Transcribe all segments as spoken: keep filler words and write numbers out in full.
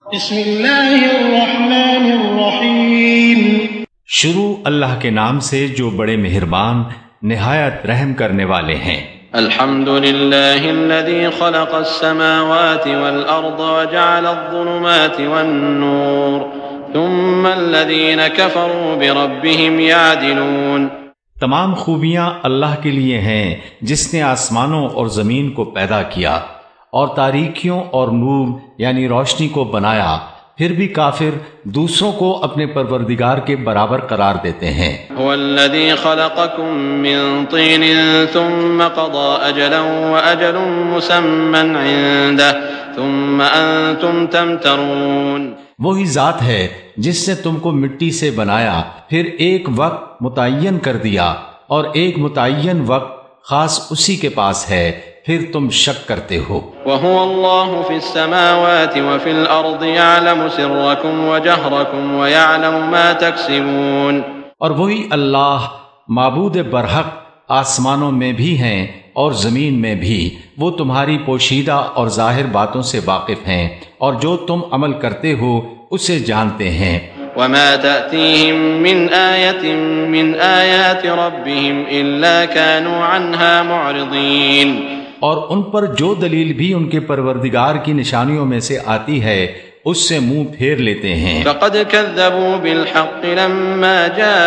بسم اللہ الرحمن الرحیم۔ شروع اللہ کے نام سے جو بڑے مہربان نہایت رحم کرنے والے ہیں۔ الحمد للہ الذی خلق السماوات والارض وجعل الظلمات والنور ثم الذین کفروا بربهم یعدلون۔ تمام خوبیاں اللہ کے لیے ہیں جس نے آسمانوں اور زمین کو پیدا کیا اور تاریکیوں اور نور یعنی روشنی کو بنایا، پھر بھی کافر دوسروں کو اپنے پروردگار کے برابر قرار دیتے ہیں۔ هو الذی خلقکم من طین ثم قضى اجلا واجل مسمى عنده ثم انتم تمترون۔ وہی ذات ہے جس نے تم کو مٹی سے بنایا، پھر ایک وقت متعین کر دیا اور ایک متعین وقت خاص اسی کے پاس ہے، پھر تم شک کرتے ہو۔ وَهُوَ اللَّهُ فِي السَّمَاوَاتِ وَفِي الْأَرْضِ يَعْلَمُ سِرَّكُمْ وَجَهْرَكُمْ وَيَعْلَمُ مَا تَكْسِبُونَ۔ اور وہی اللہ معبود برحق آسمانوں میں بھی ہیں اور زمین میں بھی، وہ تمہاری پوشیدہ اور ظاہر باتوں سے واقف ہیں اور جو تم عمل کرتے ہو اسے جانتے ہیں۔ وَمَا تَأْتِيهِم مِّنْ آيَةٍ مِّنْ آيَاتِ رَبِّهِمْ إِلَّا كَانُوا عَنْهَا مُعْرِضِينَ۔ اور ان پر جو دلیل بھی ان کے پروردگار کی نشانیوں میں سے آتی ہے اس سے منہ پھیر لیتے ہیں۔ فَقَدْ كَذَّبُوا بِالْحَقِّ لَمَّا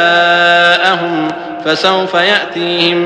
جَاءَهُمْ فَسَوْفَ يَأْتِيهِمْ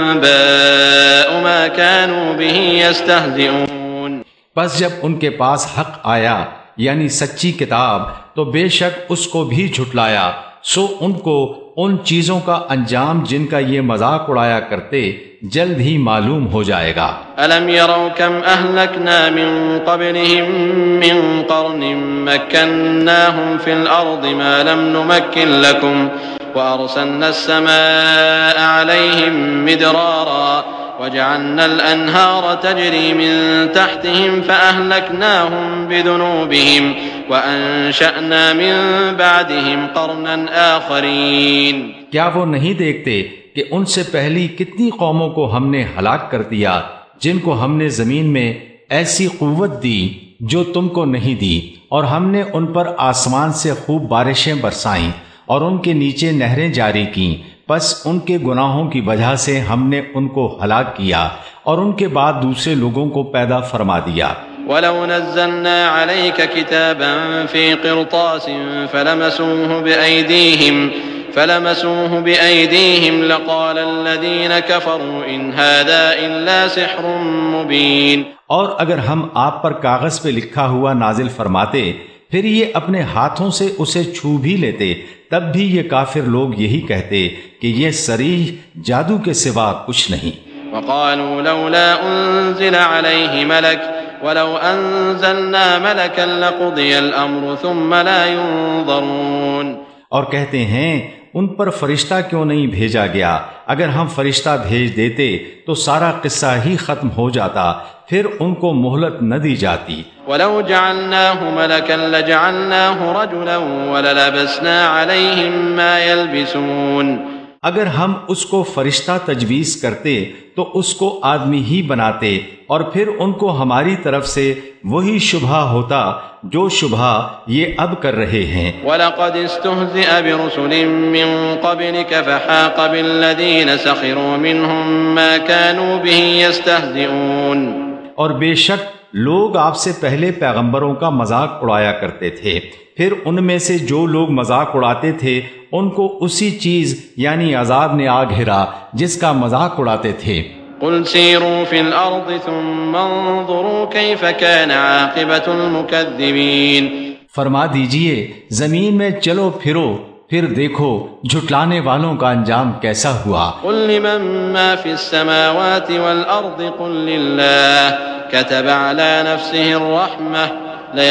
أَنبَاءُ مَا كَانُوا بِهِ يَسْتَهْزِئُونَ۔ پس جب ان کے پاس حق آیا یعنی سچی کتاب تو بے شک اس کو بھی جھٹلایا، سو ان کو ان چیزوں کا انجام جن کا یہ مذاق اڑایا کرتے جلد ہی معلوم ہو جائے گا۔ أَلَمْ يَرَوْا كَمْ أَهْلَكْنَا مِنْ قَبْلِهِمْ مِنْ قَرْنٍ مَكَّنَّاهُمْ فِي الْأَرْضِ مَا لَمْ نُمَكِّنْ لَكُمْ وَأَرْسَلْنَا السَّمَاءَ عَلَيْهِمْ مِدْرَارًا وَجَعَلْنَا الْأَنْهَارَ تَجْرِي مِنْ تَحْتِهِمْ فَأَهْلَكْنَاهُمْ بِذُنُوبِهِمْ وَأَنْشَأْنَا مِنْ بَعْدِهِمْ قَرْنًا آخَرِينَ۔ کیا وہ نہیں دیکھتے کہ ان سے پہلی کتنی قوموں کو ہم نے ہلاک کر دیا جن کو ہم نے زمین میں ایسی قوت دی جو تم کو نہیں دی، اور ہم نے ان پر آسمان سے خوب بارشیں برسائیں اور ان کے نیچے نہریں جاری کیں، پس ان کے گناہوں کی وجہ سے ہم نے ان کو ہلاک کیا اور ان کے بعد دوسرے لوگوں کو پیدا فرما دیا۔ وَلَوْ نَزَّلْنَا عَلَيْكَ كِتَابًا فِي قِرْطَاسٍ فَلَمَسُوهُ بِأَيْدِيهِمْ فَلَمَسُوهُ بِأَيْدِيهِمْ لَقَالَ الَّذِينَ كَفَرُوا إِنْ هَذَا إِلَّا سِحْرٌ مُبِينٌ۔ اور اگر ہم آپ پر کاغذ پہ لکھا ہوا نازل فرماتے پھر یہ اپنے ہاتھوں سے اسے چھو بھی لیتے، تب بھی یہ کافر لوگ یہی کہتے کہ یہ صریح جادو کے سوا کچھ نہیں۔ وَقَالُوا لَوْلَا أُنزِلَ عَلَيْهِ مَلَكٌ وَلَوْ أَنزَلْنَا مَلَكًا لَقُضِيَ الْأَمْرُ ثُمَّ لَا يُنظَرُونَ۔ اور کہتے ہیں ان پر فرشتہ کیوں نہیں بھیجا گیا، اگر ہم فرشتہ بھیج دیتے تو سارا قصہ ہی ختم ہو جاتا، پھر ان کو مہلت نہ دی جاتی۔ وَلَوْ جَعَلْنَاهُ مَلَكًا لَجَعَلْنَاهُ رَجُلًا وَلَلَبَسْنَا عَلَيْهِمْ مَا يَلْبِسُونَ۔ اگر ہم اس کو فرشتہ تجویز کرتے تو اس کو آدمی ہی بناتے اور پھر ان کو ہماری طرف سے وہی شبہ ہوتا جو شبہ یہ اب کر رہے ہیں۔ وَلَقَدِ اسْتُهْزِئَ بِرُسُلٍ مِّن قَبْلِكَ فَحَاقَ بِالَّذِينَ سَخِرُوا مِنْهُم مَّا كَانُوا بِهِ يَسْتَهْزِئُونَ۔ اور بے شک لوگ آپ سے پہلے پیغمبروں کا مذاق اڑایا کرتے تھے، پھر ان میں سے جو لوگ مذاق اڑاتے تھے ان کو اسی چیز یعنی عذاب نے آ گھیرا جس کا مذاق اڑاتے تھے۔ قُلْ سِيرُوا فِي الْأَرْضِ ثُمَّ انظُرُوا كَيْفَ كَانَ عَاقِبَةُ الْمُكَذِّبِينَ۔ فرما دیجئے زمین میں چلو پھرو، پھر دیکھو جھٹلانے والوں کا انجام کیسا ہوا۔ قُلْ لِمَن مَّا فِي السَّمَاوَاتِ وَالْأَرْضِ قُلْ لِلَّهِ كَتَبَ عَلَى نَفْسِهِ الرَّحْمَةَ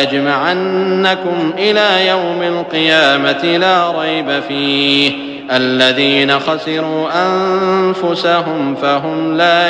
لَيَجْمَعَنَّكُمْ إِلَى يَوْمِ الْقِيَامَةِ لَا رَيْبَ فِيهِ الَّذِينَ خَسِرُوا أَنفُسَهُمْ فَهُمْ لَا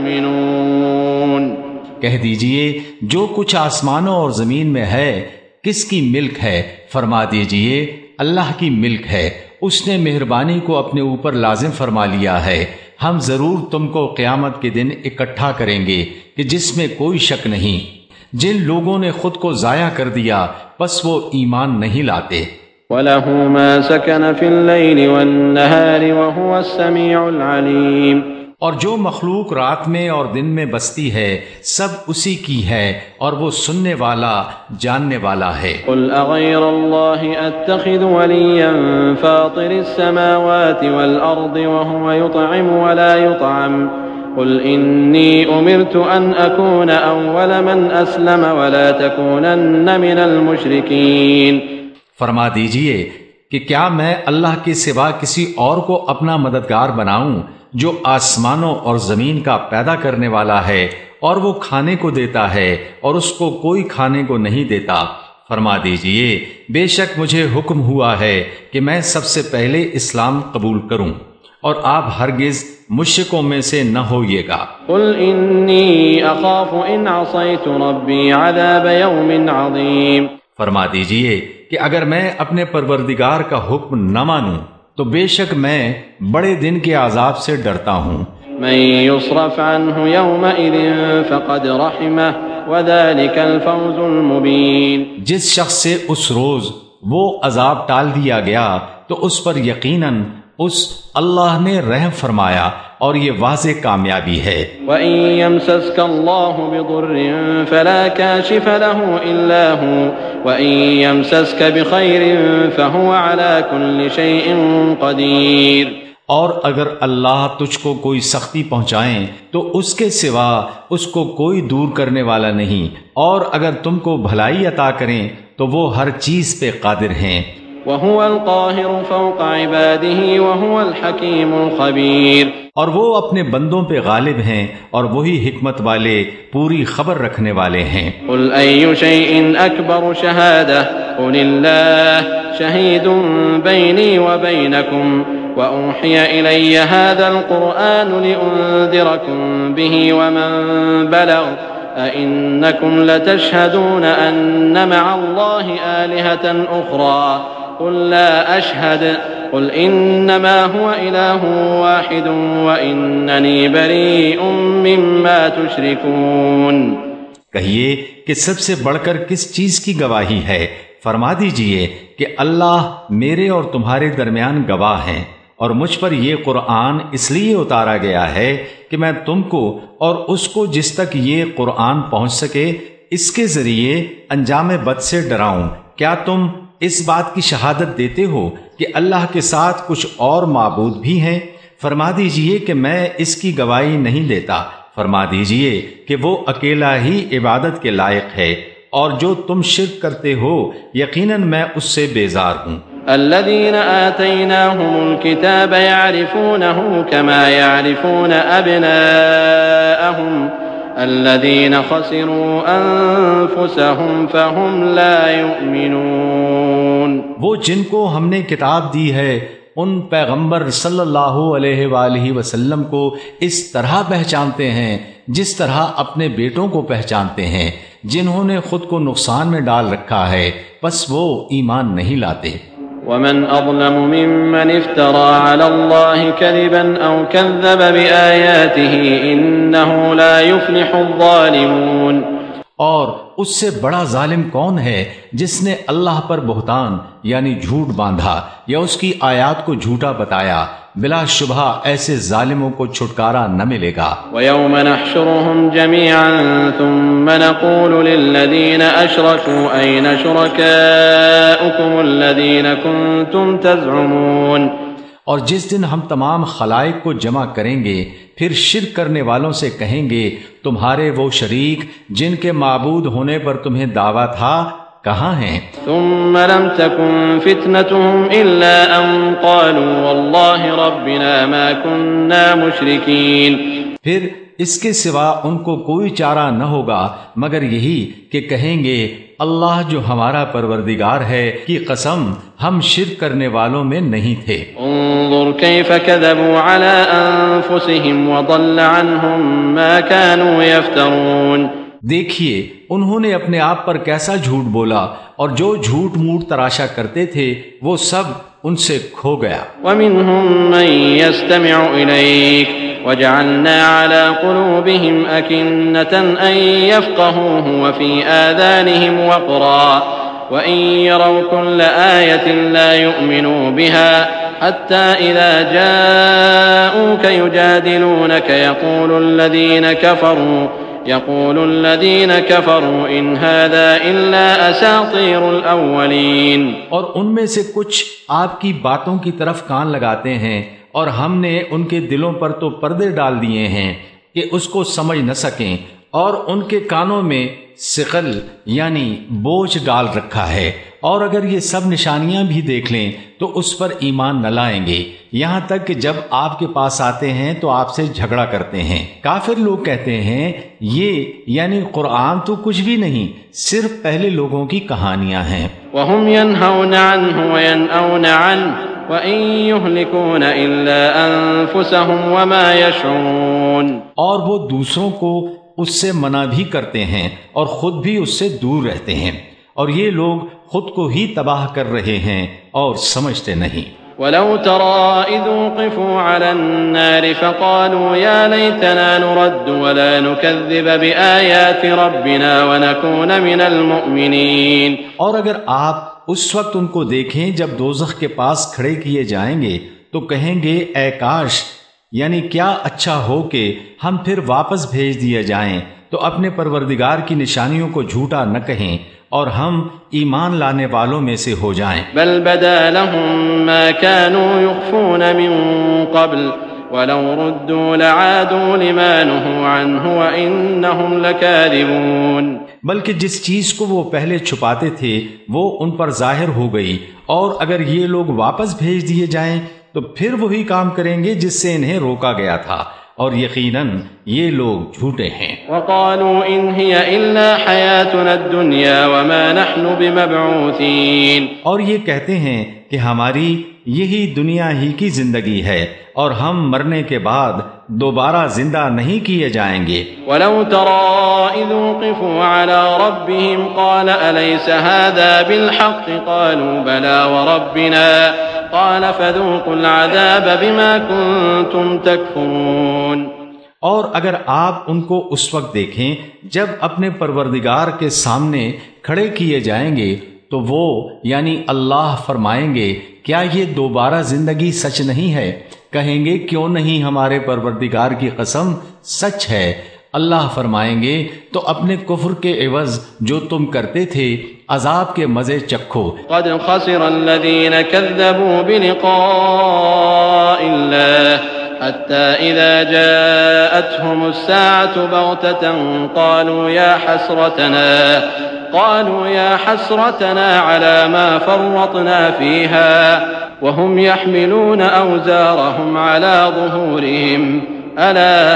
يُؤْمِنُونَ۔ کہہ دیجئے جو کچھ آسمانوں اور زمین میں ہے کس کی ملک ہے، فرما دیجئے اللہ کی ملک ہے، اس نے مہربانی کو اپنے اوپر لازم فرما لیا ہے۔ ہم ضرور تم کو قیامت کے دن اکٹھا کریں گے کہ جس میں کوئی شک نہیں۔ جن لوگوں نے خود کو ضائع کر دیا پس وہ ایمان نہیں لاتے۔ وَلَهُ مَا سَكَنَ فِي اللَّيْلِ وَالنَّهَارِ وَهُوَ السَّمِيعُ الْعَلِيمُ، اور جو مخلوق رات میں اور دن میں بستی ہے سب اسی کی ہے اور وہ سننے والا جاننے والا ہے۔ قُلْ أَغَيْرَ اللَّهِ أَتَّخِذُ وَلِيًّا فَاطِرِ السَّمَاوَاتِ وَالْأَرْضِ وَهُوَ يُطْعِمُ وَلَا يُطْعَمُ قُلْ إِنِّي أُمِرْتُ أَنْ أَكُونَ أَوَّلَ مَنْ أَسْلَمَ وَلَا تَكُونَنَّ مِنَ الْمُشْرِكِينَ۔ فرما دیجئے کہ کیا میں اللہ کے سوا کسی اور کو اپنا مددگار بناؤں جو آسمانوں اور زمین کا پیدا کرنے والا ہے اور وہ کھانے کو دیتا ہے اور اس کو کوئی کھانے کو نہیں دیتا۔ فرما دیجئے بے شک مجھے حکم ہوا ہے کہ میں سب سے پہلے اسلام قبول کروں اور آپ ہرگز مشرکوں میں سے نہ ہوئیے گا۔ قل انی اخاف ان عصیت ربی عذاب یوم عظیم، فرما دیجئے کہ اگر میں اپنے پروردگار کا حکم نہ مانوں تو بے شک میں بڑے دن کے عذاب سے ڈرتا ہوں۔ من يصرف عنه يومئذ فقد رحمه وذلك الفوز المبين، جس شخص سے اس روز وہ عذاب ٹال دیا گیا تو اس پر یقیناً اس اللہ نے رحم فرمایا اور یہ واضح کامیابی ہے۔ وَإِن يَمْسَسْكَ اللَّهُ بِضُرٍّ فَلَا كَاشِفَ لَهُ إِلَّا هُوَ وَإِن يَمْسَسْكَ بِخَيْرٍ فَهُوَ عَلَى كُلِّ شَيْءٍ قَدِيرٌ، اور اگر اللہ تجھ کو کوئی سختی پہنچائیں تو اس کے سوا اس کو کوئی دور کرنے والا نہیں، اور اگر تم کو بھلائی عطا کریں تو وہ ہر چیز پہ قادر ہیں۔ وَهُوَ الْقَاهِرُ فَوْقَ عِبَادِهِ وَهُوَ الْحَكِيمُ الْخَبِيرُ، اور وہ اپنے بندوں پہ غالب ہیں اور وہی حکمت والے پوری خبر رکھنے والے ہیں۔ قُلْ أَيُّ شَيْءٍ أَكْبَرُ شَهَادَةً قُلِ اللَّهُ شَهِيدٌ بَيْنِي وَبَيْنَكُمْ وَأُوحِيَ إِلَيَّ هَذَا الْقُرْآنُ لِأُنذِرَكُمْ بِهِ وَمَن بَلَغَ أَئِنَّكُمْ لَتَشْهَدُونَ أَنَّ مَعَ اللَّهِ آلِهَةً أُخْرَى قل لا أشهد قل إنما هو إله واحد وإنني بريء مما تشركون، کہیے کہ سب سے بڑھ کر کس چیز کی گواہی ہے؟ فرما دیجئے کہ اللہ میرے اور تمہارے درمیان گواہ ہیں، اور مجھ پر یہ قرآن اس لیے اتارا گیا ہے کہ میں تم کو اور اس کو جس تک یہ قرآن پہنچ سکے اس کے ذریعے انجام بد سے ڈراؤں۔ کیا تم اس بات کی شہادت دیتے ہو کہ اللہ کے ساتھ کچھ اور معبود بھی ہیں؟ فرما دیجئے کہ میں اس کی گواہی نہیں دیتا۔ فرما دیجئے کہ وہ اکیلا ہی عبادت کے لائق ہے، اور جو تم شرک کرتے ہو یقیناً میں اس سے بیزار ہوں۔ الذين آتيناهم الكتاب يعرفونه كما يعرفون أبناءهم الذين خسروا أنفسهم فهم لا يؤمنون، وہ جن کو ہم نے کتاب دی ہے ان پیغمبر صلی اللہ علیہ وآلہ وسلم کو اس طرح پہچانتے ہیں جس طرح اپنے بیٹوں کو پہچانتے ہیں، جنہوں نے خود کو نقصان میں ڈال رکھا ہے پس وہ ایمان نہیں لاتے۔ ومن أظلم ممن افترى على الله كذبا أو كذب بآياته إنه لا يفلح الظالمون، اور اس سے بڑا ظالم کون ہے جس نے اللہ پر بہتان یعنی جھوٹ باندھا یا اس کی آیات کو جھوٹا بتایا؟ بلا شبہ ایسے ظالموں کو چھٹکارا نہ ملے گا۔ وَيَوْمَ نَحْشُرُهُمْ جَمِيعًا ثُمَّ نَقُولُ لِلَّذِينَ أَشْرَكُوا أَيْنَ شُرَكَاؤُكُمُ الَّذِينَ كُنتُمْ تَزْعُمُونَ، اور جس دن ہم تمام خلائق کو جمع کریں گے پھر شرک کرنے والوں سے کہیں گے تمہارے وہ شریک جن کے معبود ہونے پر تمہیں دعویٰ تھا کہاں ہیں؟ ثم لم تكن فتنتهم إلا أن قالوا والله ربنا ما كنا مشركين، پھر اس کے سوا ان کو کوئی چارہ نہ ہوگا مگر یہی کہ کہیں گے اللہ جو ہمارا پروردگار ہے کی قسم ہم شرک کرنے والوں میں نہیں تھے۔ انظر كيف كذبوا على أنفسهم وضل عنهم ما كانوا يفترون، دیکھیے انہوں نے اپنے آپ پر کیسا جھوٹ بولا اور جو جھوٹ موٹ تراشا کرتے تھے وہ سب ان سے کھو گیا۔ ومنهم من يستمع إليك وجعلنا على قلوبهم أكنة أن يفقهوه وفي آذانهم وقرا وإن يروا كل آية لا يؤمنوا بها حتى إذا جاءوك يجادلونك يقول الذين كفروا يقول الذين كفروا إن هذا إلا أساطير الأولين. اور ان میں سے کچھ آپ کی باتوں کی طرف کان لگاتے ہیں اور ہم نے ان کے دلوں پر تو پردے ڈال دیے ہیں کہ اس کو سمجھ نہ سکیں، اور ان کے کانوں میں ثقل یعنی بوجھ ڈال رکھا ہے، اور اگر یہ سب نشانیاں بھی دیکھ لیں تو اس پر ایمان نہ لائیں گے، یہاں تک کہ جب آپ کے پاس آتے ہیں تو آپ سے جھگڑا کرتے ہیں. کافر لوگ کہتے ہیں یہ یعنی قرآن تو کچھ بھی نہیں، صرف پہلے لوگوں کی کہانیاں ہیں. وَهُمْ يَنْهَوْنَ عَنْهُ وَيَنْأَوْنَ عَنْهُ وَإِن يُهْلِكُونَ إِلَّا أَنفُسَهُمْ وَمَا يَشْعُرُونَ. اور وہ دوسروں کو اس سے منع بھی کرتے ہیں اور خود بھی اس سے دور رہتے ہیں، اور یہ لوگ خود کو ہی تباہ کر رہے ہیں اور سمجھتے نہیں. وَلَوْ تَرَىٰ إِذْ وُقِفُوا عَلَى النَّارِ فَقَالُوا يَا لَيْتَنَا نُرَدُّ وَلَا نُكَذِّبَ بِآيَاتِ رَبِّنَا وَنَكُونَ مِنَ الْمُؤْمِنِينَ. اور اگر آپ اس وقت ان کو دیکھیں جب دوزخ کے پاس کھڑے کیے جائیں گے تو کہیں گے اے کاش، یعنی کیا اچھا ہو کہ ہم پھر واپس بھیج دیے جائیں تو اپنے پروردگار کی نشانیوں کو جھوٹا نہ کہیں اور ہم ایمان لانے والوں میں سے ہو جائیں. بل بدا لهم ما كانوا يخفون من قبل ولو ردوا لعادوا لما نهوا عنه وإنهم لكاذبون. بلکہ جس چیز کو وہ پہلے چھپاتے تھے وہ ان پر ظاہر ہو گئی، اور اگر یہ لوگ واپس بھیج دیے جائیں تو پھر وہی کام کریں گے جس سے انہیں روکا گیا تھا، اور یقیناً یہ لوگ جھوٹے ہیں. وقالوا ان هي الا حياتنا الدنيا وما نحن بمبعوثين. اور یہ کہتے ہیں کہ ہماری یہی دنیا ہی کی زندگی ہے اور ہم مرنے کے بعد دوبارہ زندہ نہیں کیے جائیں گے. ولو ترى اذ وقفوا على ربهم قال اليس هذا بالحق قالوا بلى وربنا قال فذوقوا العذاب بما كنتم تكفرون. اور اگر آپ ان کو اس وقت دیکھیں جب اپنے پروردگار کے سامنے کھڑے کیے جائیں گے تو وہ یعنی اللہ فرمائیں گے کیا یہ دوبارہ زندگی سچ نہیں ہے؟ کہیں گے کیوں نہیں، ہمارے پروردگار کی قسم سچ ہے. اللہ فرمائیں گے تو اپنے کفر کے عوض جو تم کرتے تھے عذاب کے مزے چکھو. قد خسر الذين كذبوا بلقاء الله حتى إذا جاءتهم الساعة بغتة قالوا يا حسرتنا قالوا يا حسرتنا على ما فرطنا فيها وهم يحملون أوزارهم على ظهورهم ألا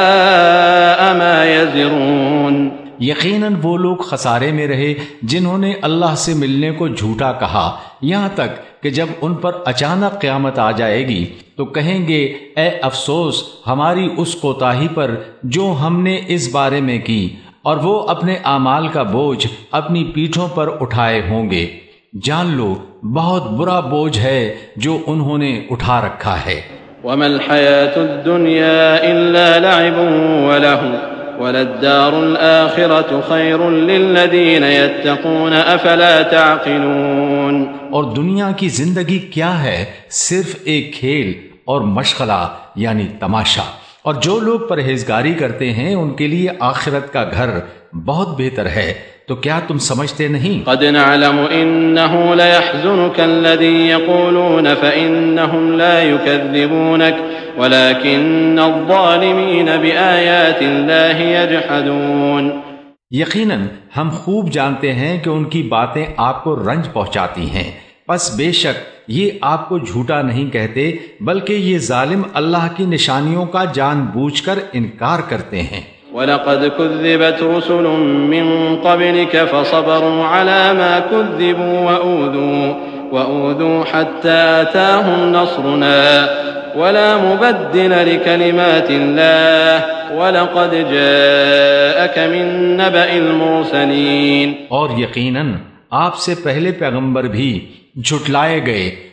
ساء ما يزرون. یقیناً وہ لوگ خسارے میں رہے جنہوں نے اللہ سے ملنے کو جھوٹا کہا، یہاں تک کہ جب ان پر اچانک قیامت آ جائے گی تو کہیں گے اے افسوس ہماری اس کوتاہی پر جو ہم نے اس بارے میں کی، اور وہ اپنے اعمال کا بوجھ اپنی پیٹھوں پر اٹھائے ہوں گے. جان لو بہت برا بوجھ ہے جو انہوں نے اٹھا رکھا ہے. وما الحياة الدنيا إلا لعب ولهو وللدار الآخرة خير للذين يتقون أفلا تعقلون. اور دنیا کی زندگی کیا ہے؟ صرف ایک کھیل اور مشغلہ یعنی تماشا، اور جو لوگ پرہیزگاری کرتے ہیں ان کے لیے آخرت کا گھر بہت بہتر ہے. تو کیا تم سمجھتے نہیں؟ قد نعلم انه ليحزنك الذي يقولون فانهم لا يكذبونك ولكن الظالمين بآيات الله يجحدون. یقیناً ہم خوب جانتے ہیں کہ ان کی باتیں آپ کو رنج پہنچاتی ہیں، پس بے شک یہ آپ کو جھوٹا نہیں کہتے بلکہ یہ ظالم اللہ کی نشانیوں کا جان بوجھ کر انکار کرتے ہیں. وَلَقَدْ كُذِّبَتْ رُسُلٌ مِّن قَبْلِكَ فَصَبَرُوا عَلَى مَا كُذِّبُوا وَأُوذُوا وَأُوذُوا حَتَّى أَتَاهُمْ نَصْرُنَا وَلَا مُبَدِّلَ لِكَلِمَاتِ اللَّهِ وَلَقَدْ جَاءَكَ مِن نَّبَإِ الْمُرْسَلِينَ. اور یقیناً آپ سے پہلے پیغمبر بھی جھٹلائے گئے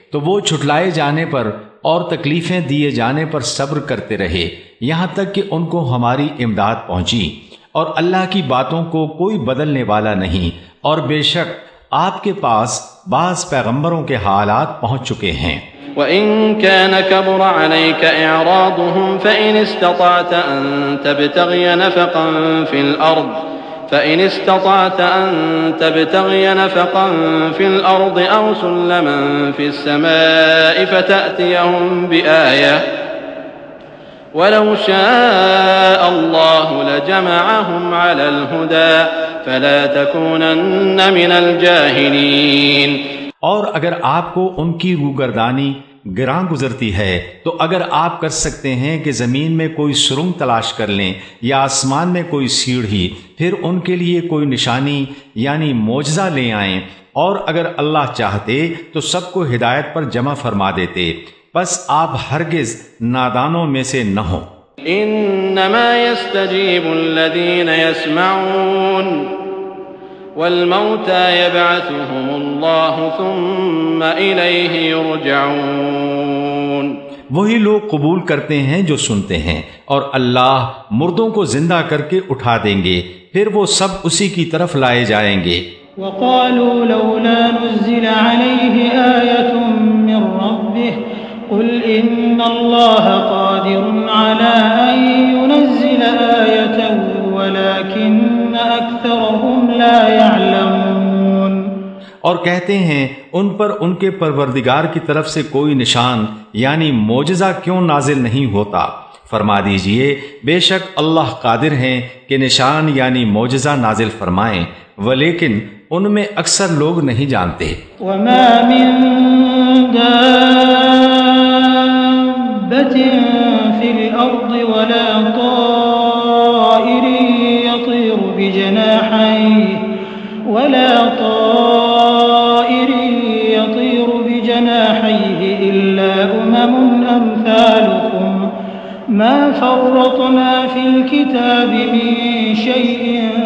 تو وہ چھٹلائے جانے پر اور تکلیفیں دیے جانے پر صبر کرتے رہے یہاں تک کہ ان کو ہماری امداد پہنچی، اور اللہ کی باتوں کو کوئی بدلنے والا نہیں، اور بے شک آپ کے پاس بعض پیغمبروں کے حالات پہنچ چکے ہیں۔ وَإِن كَانَ كَبُرَ عَلَيْكَ إِعْرَاضُهُمْ فَإِنِ اسْتَطَعْتَ أَن تَبْتَغِيَ نَفَقًا فِي الْأَرْضِ فَإِنِ اسْتَطَعْتَ أَن تَبْتَغِيَ نَفَقًا فِي الْأَرْضِ أَوْ سُلَّمًا فِي السَّمَاءِ فَتَأْتِيَهُم بِآيَةٍ وَلَوْ شَاءَ اللَّهُ لَجَمَعَهُمْ عَلَى الْهُدَى فَلَا تَكُونَنَّ مِنَ الْجَاهِلِينَ۔ اور اگر آپ کو ان کی روگردانی گراں گزرتی ہے تو اگر آپ کر سکتے ہیں کہ زمین میں کوئی سرنگ تلاش کر لیں یا آسمان میں کوئی سیڑھی، پھر ان کے لیے کوئی نشانی یعنی معجزہ لے آئیں، اور اگر اللہ چاہتے تو سب کو ہدایت پر جمع فرما دیتے، بس آپ ہرگز نادانوں میں سے نہ ہوں۔ انما يستجيب الذين يسمعون والموتى يبعثهم الله ثم إليه يرجعون۔ وہی لوگ قبول کرتے ہیں جو سنتے ہیں، اور اللہ مردوں کو زندہ کر کے اٹھا دیں گے، پھر وہ سب اسی کی طرف لائے جائیں گے۔ وقالوا لولا نزل عليه آية من ربه قل إن الله قادر على أن ينزل آية ولكن أكثرهم لا يعلمون۔ اور کہتے ہیں ان پر ان کے پروردگار کی طرف سے کوئی نشان یعنی معجزہ کیوں نازل نہیں ہوتا؟ فرما دیجئے بے شک اللہ قادر ہیں کہ نشان یعنی معجزہ نازل فرمائیں، ولیکن ان میں اکثر لوگ نہیں جانتے۔ وما من دابة في الأرض ولا طائر يطير بجناحيه ولا طائر يطير بجناحيه إلا أمم أمثالكم ما فرطنا في الكتاب من شيء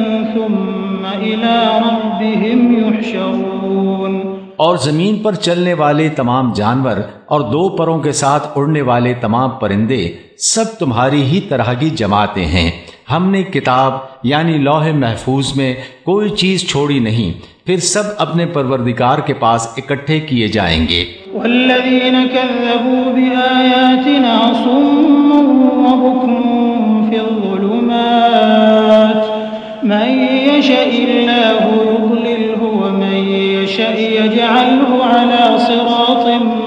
ثم إلى ربهم يحشرون۔ اور زمین پر چلنے والے تمام جانور اور دو پروں کے ساتھ اڑنے والے تمام پرندے سب تمہاری ہی طرح کی جماعتیں ہیں، ہم نے کتاب یعنی لوح محفوظ میں کوئی چیز چھوڑی نہیں، پھر سب اپنے پروردگار کے پاس اکٹھے کیے جائیں گے۔ والذین كذبوا بآیاتنا صم وبکم فی الظلمات من یشاء اللہ یضللہ ومن یشاء یجعلہ علی صراط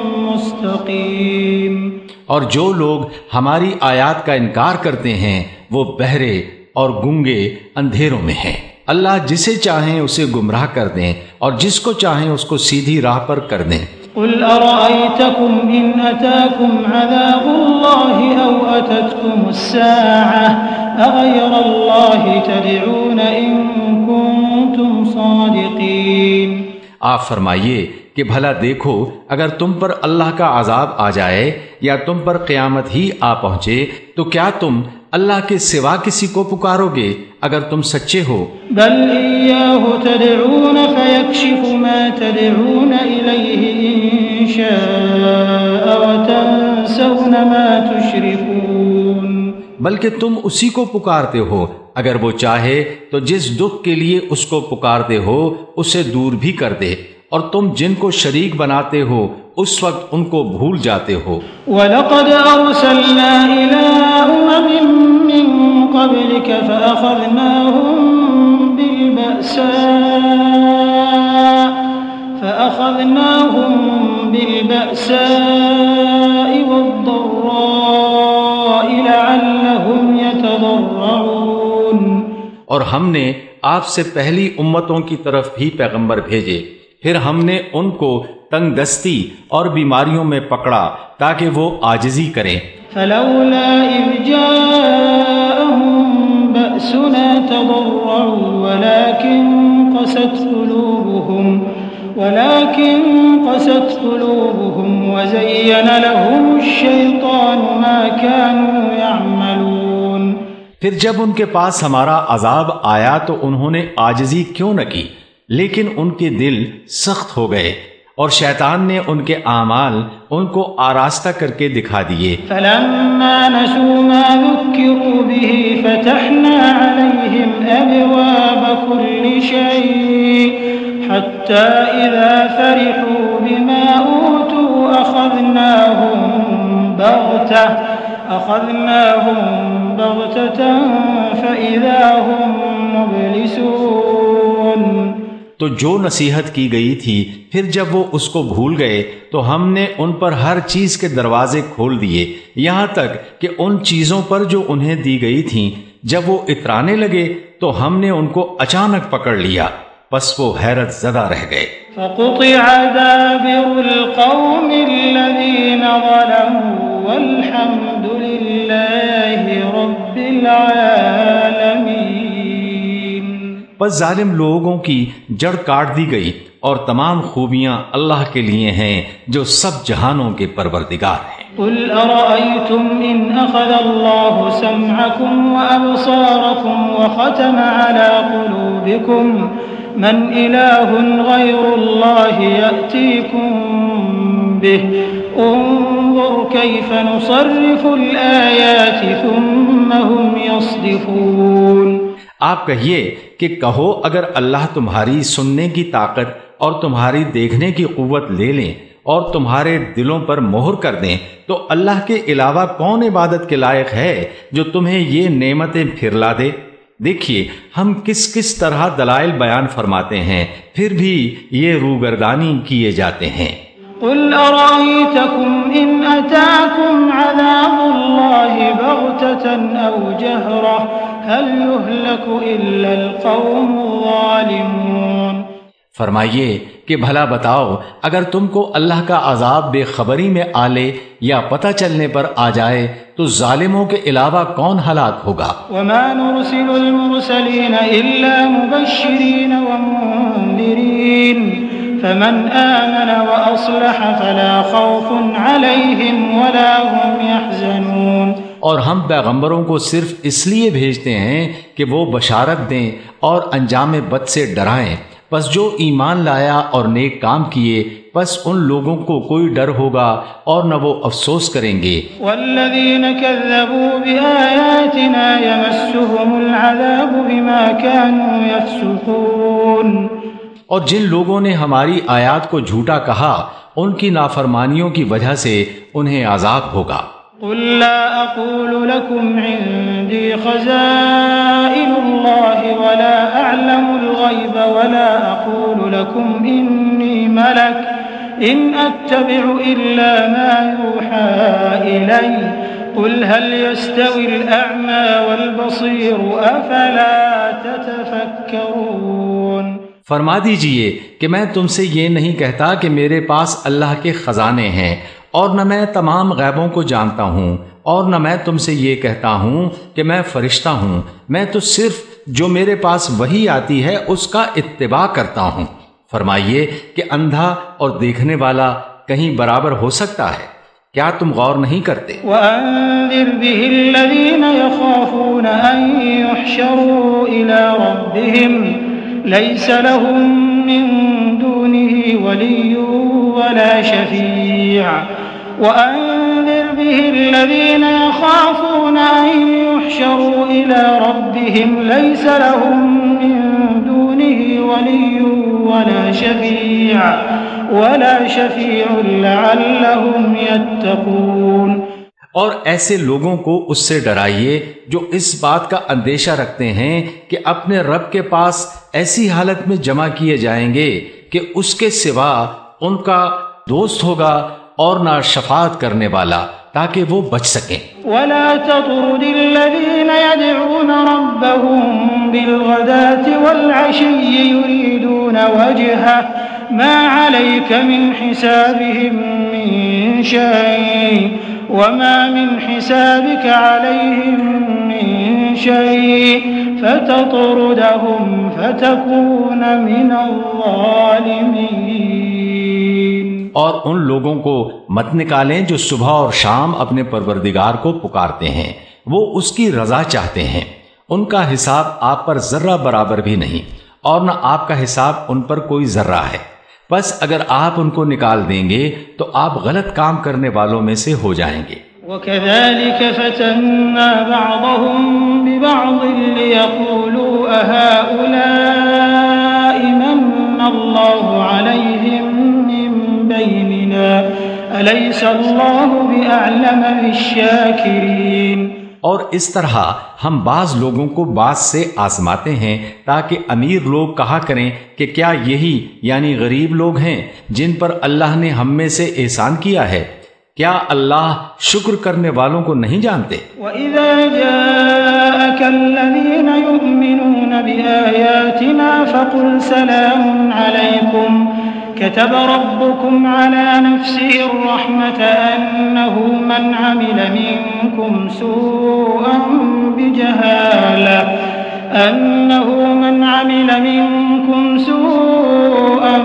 مستقیم۔ اور جو لوگ ہماری آیات کا انکار کرتے ہیں وہ بہرے اور گونگے اندھیروں میں ہیں، اللہ جسے چاہیں اسے گمراہ کر دیں اور جس کو چاہیں اس کو سیدھی راہ پر کر دیں۔ قل ارأيتكم ان اتاكم عذاب الله او اتتكم الساعة اغير الله تدعون ان كنتم صادقين۔ آپ فرمائیے کہ بھلا دیکھو اگر تم پر اللہ کا عذاب آ جائے یا تم پر قیامت ہی آ پہنچے تو کیا تم اللہ کے سوا کسی کو پکارو گے اگر تم سچے ہو؟ بل ایاہ تدعون فیکشف ما تدعون الیہ ان شاء وتنسون ما تشرکون۔ بلکہ تم اسی کو پکارتے ہو اگر وہ چاہے تو جس دکھ کے لیے اس کو پکارتے ہو اسے دور بھی کر دے، اور تم جن کو شریک بناتے ہو اس وقت ان کو بھول جاتے ہو۔ وَلَقَدْ أَرْسَلْنَا إِلَىٰ أُمَمٍ مِّن قَبْلِكَ فَأَخَذْنَاهُم بِالْبَأْسَاءِ فَأَخَذْنَاهُم بِالْبَأْسَاءِ وَالضَّرَّاءِ لَعَلَّهُمْ يَتَضَرَّعُونَ۔ اور ہم نے آپ سے پہلی امتوں کی طرف بھی پیغمبر بھیجے، پھر ہم نے ان کو تنگ دستی اور بیماریوں میں پکڑا تاکہ وہ عاجزی کریں۔ فلولا اذ جاءهم بأسنا تضرعوا ولكن قست قلوبهم ولكن قست قلوبهم وزين لهم الشيطان ما كانوا يعملون۔ پھر جب ان کے پاس ہمارا عذاب آیا تو انہوں نے عاجزی کیوں نہ کی، لیکن ان کے دل سخت ہو گئے اور شیطان نے ان کے اعمال ان کو آراستہ کر کے دکھا دیے۔ فلما نسوا ما ذكروا به فتحنا عليهم أبواب كل شيء حتى إذا فرحوا بما أوتوا أخذناهم بغتة أخذناهم بغتة فإذا هم مبلسون۔ تو جو نصیحت کی گئی تھی پھر جب وہ اس کو بھول گئے تو ہم نے ان پر ہر چیز کے دروازے کھول دیے، یہاں تک کہ ان چیزوں پر جو انہیں دی گئی تھیں جب وہ اترانے لگے تو ہم نے ان کو اچانک پکڑ لیا، پس وہ حیرت زدہ رہ گئے۔ فقطع دابر القوم الذين ظلموا والحمد لله رب العالمين۔ پس ظالم لوگوں کی جڑ کاٹ دی گئی اور تمام خوبیاں اللہ کے لیے ہیں جو سب جہانوں کے پروردگار ہیں۔ قل أرأيتم إن أخذ الله سمعكم وأبصاركم وختم على قلوبكم من إله غير الله يأتيكم به انظر كيف نصرف الآيات ثم هم يصدفون۔ آپ کہیے کہ کہو اگر اللہ تمہاری سننے کی طاقت اور تمہاری دیکھنے کی قوت لے لیں اور تمہارے دلوں پر مہر کر دیں تو اللہ کے علاوہ کون عبادت کے لائق ہے جو تمہیں یہ نعمتیں پھرلا دے؟ دیکھیے ہم کس کس طرح دلائل بیان فرماتے ہیں پھر بھی یہ روگردانی کیے جاتے ہیں۔ قل أرأيتكم إن أتاكم عذاب الله بغتة أو جهرة هل يهلك إلا القوم الظالمون۔ فرمائیے کہ بھلا بتاؤ اگر تم کو اللہ کا عذاب بے خبری میں آ لے یا پتہ چلنے پر آ جائے تو ظالموں کے علاوہ کون ہلاک ہوگا؟ وما نرسل المرسلين إلا مبشرين ومنذرين فمن آمن وأصلح فلا خوف عليهم ولا هم يحزنون۔ اور ہم پیغمبروں کو صرف اس لیے بھیجتے ہیں کہ وہ بشارت دیں اور انجام بد سے ڈرائیں، پس جو ایمان لایا اور نیک کام کیے پس ان لوگوں کو کوئی ڈر ہوگا اور نہ وہ افسوس کریں گے۔ والذین کذبوا بآیاتنا یمسهم العذاب بما كانوا یفسقون۔ اور جن لوگوں نے ہماری آیات کو جھوٹا کہا ان کی نافرمانیوں کی وجہ سے انہیں عذاب ہوگا۔ قل لا اقول لكم عندي خزائن الله ولا اعلم الغيب ولا اقول لكم اني ملك ان اتبع الا ما يوحى الي قل هل يستوي الاعمى والبصير افلا تتفكرون۔ فرما دیجئے کہ میں تم سے یہ نہیں کہتا کہ میرے پاس اللہ کے خزانے ہیں اور نہ میں تمام غیبوں کو جانتا ہوں اور نہ میں تم سے یہ کہتا ہوں کہ میں فرشتہ ہوں، میں تو صرف جو میرے پاس وحی آتی ہے اس کا اتباع کرتا ہوں۔ فرمائیے کہ اندھا اور دیکھنے والا کہیں برابر ہو سکتا ہے؟ کیا تم غور نہیں کرتے؟ وَأَنذِرْ بِهِ الَّذِينَ يَخَافُونَ أَن يُحْشَرُوا إِلَى رَبِّهِمْ لَيْسَ لَهُم مِّن دُونِهِ وَلِيٌّ وَلَا شَفِيعٌ وَأَنذِرْ بِهِ الَّذِينَ يَخَافُونَ أَن يُحْشَرُوا إِلَى رَبِّهِمْ لَيْسَ لَهُم مِّن دُونِهِ وَلِيٌّ وَلَا شَفِيعٌ وَلَا شَفِيعٌ لَعَلَّهُمْ يَتَّقُونَ۔ اور ایسے لوگوں کو اس سے ڈرائیے جو اس بات کا اندیشہ رکھتے ہیں کہ اپنے رب کے پاس ایسی حالت میں جمع کیے جائیں گے کہ اس کے سوا ان کا دوست ہوگا اور نہ شفاعت کرنے والا تاکہ وہ بچ سکیں۔ وَلَا تَطْرُدِ الَّذِينَ يَدْعُونَ رَبَّهُم بِالْغَدَاةِ وَالْعَشِيِّ يُرِيدُونَ وَجْهَهُ مَا عَلَيْكَ مِنْ حِسَابِهِم مِّن شَيْءٍ وَمَا مِنْ حِسَابِكَ عَلَيْهِم مِّن شَيْءٍ فَتَطْرُدَهُمْ فَتَكُونَ مِنَ الظَّالِمِينَ۔ اور ان لوگوں کو مت نکالیں جو صبح اور شام اپنے پروردگار کو پکارتے ہیں، وہ اس کی رضا چاہتے ہیں، ان کا حساب آپ پر ذرہ برابر بھی نہیں اور نہ آپ کا حساب ان پر کوئی ذرہ ہے۔ بس اگر آپ ان کو نکال دیں گے تو آپ غلط کام کرنے والوں میں سے ہو جائیں گے۔ وَكَذَلِكَ فَتَنَّا بَعْضَهُم بِبَعْضٍ لِيَقُولُوا أَهَٰؤُلَاءِ مَنَّ اللَّهُ عَلَيْهِم مِّن بَيْنِنَا أَلَيْسَ اللَّهُ بِأَعْلَمَ بِالشَّاكِرِينَ۔ اور اس طرح ہم بعض لوگوں کو بعض سے آزماتے ہیں تاکہ امیر لوگ کہا کریں کہ کیا یہی یعنی غریب لوگ ہیں جن پر اللہ نے ہم میں سے احسان کیا ہے؟ کیا اللہ شکر کرنے والوں کو نہیں جانتے؟ وَإِذَا جَاءَكَ الَّذِينَ يُؤْمِنُونَ بِآيَاتِنَا فَقُلْ سَلَامٌ عَلَيْكُمْ كتب ربكم على نفسه الرحمة أنه من عمل منكم سوءا بجهالة أنه من عمل منكم سوءا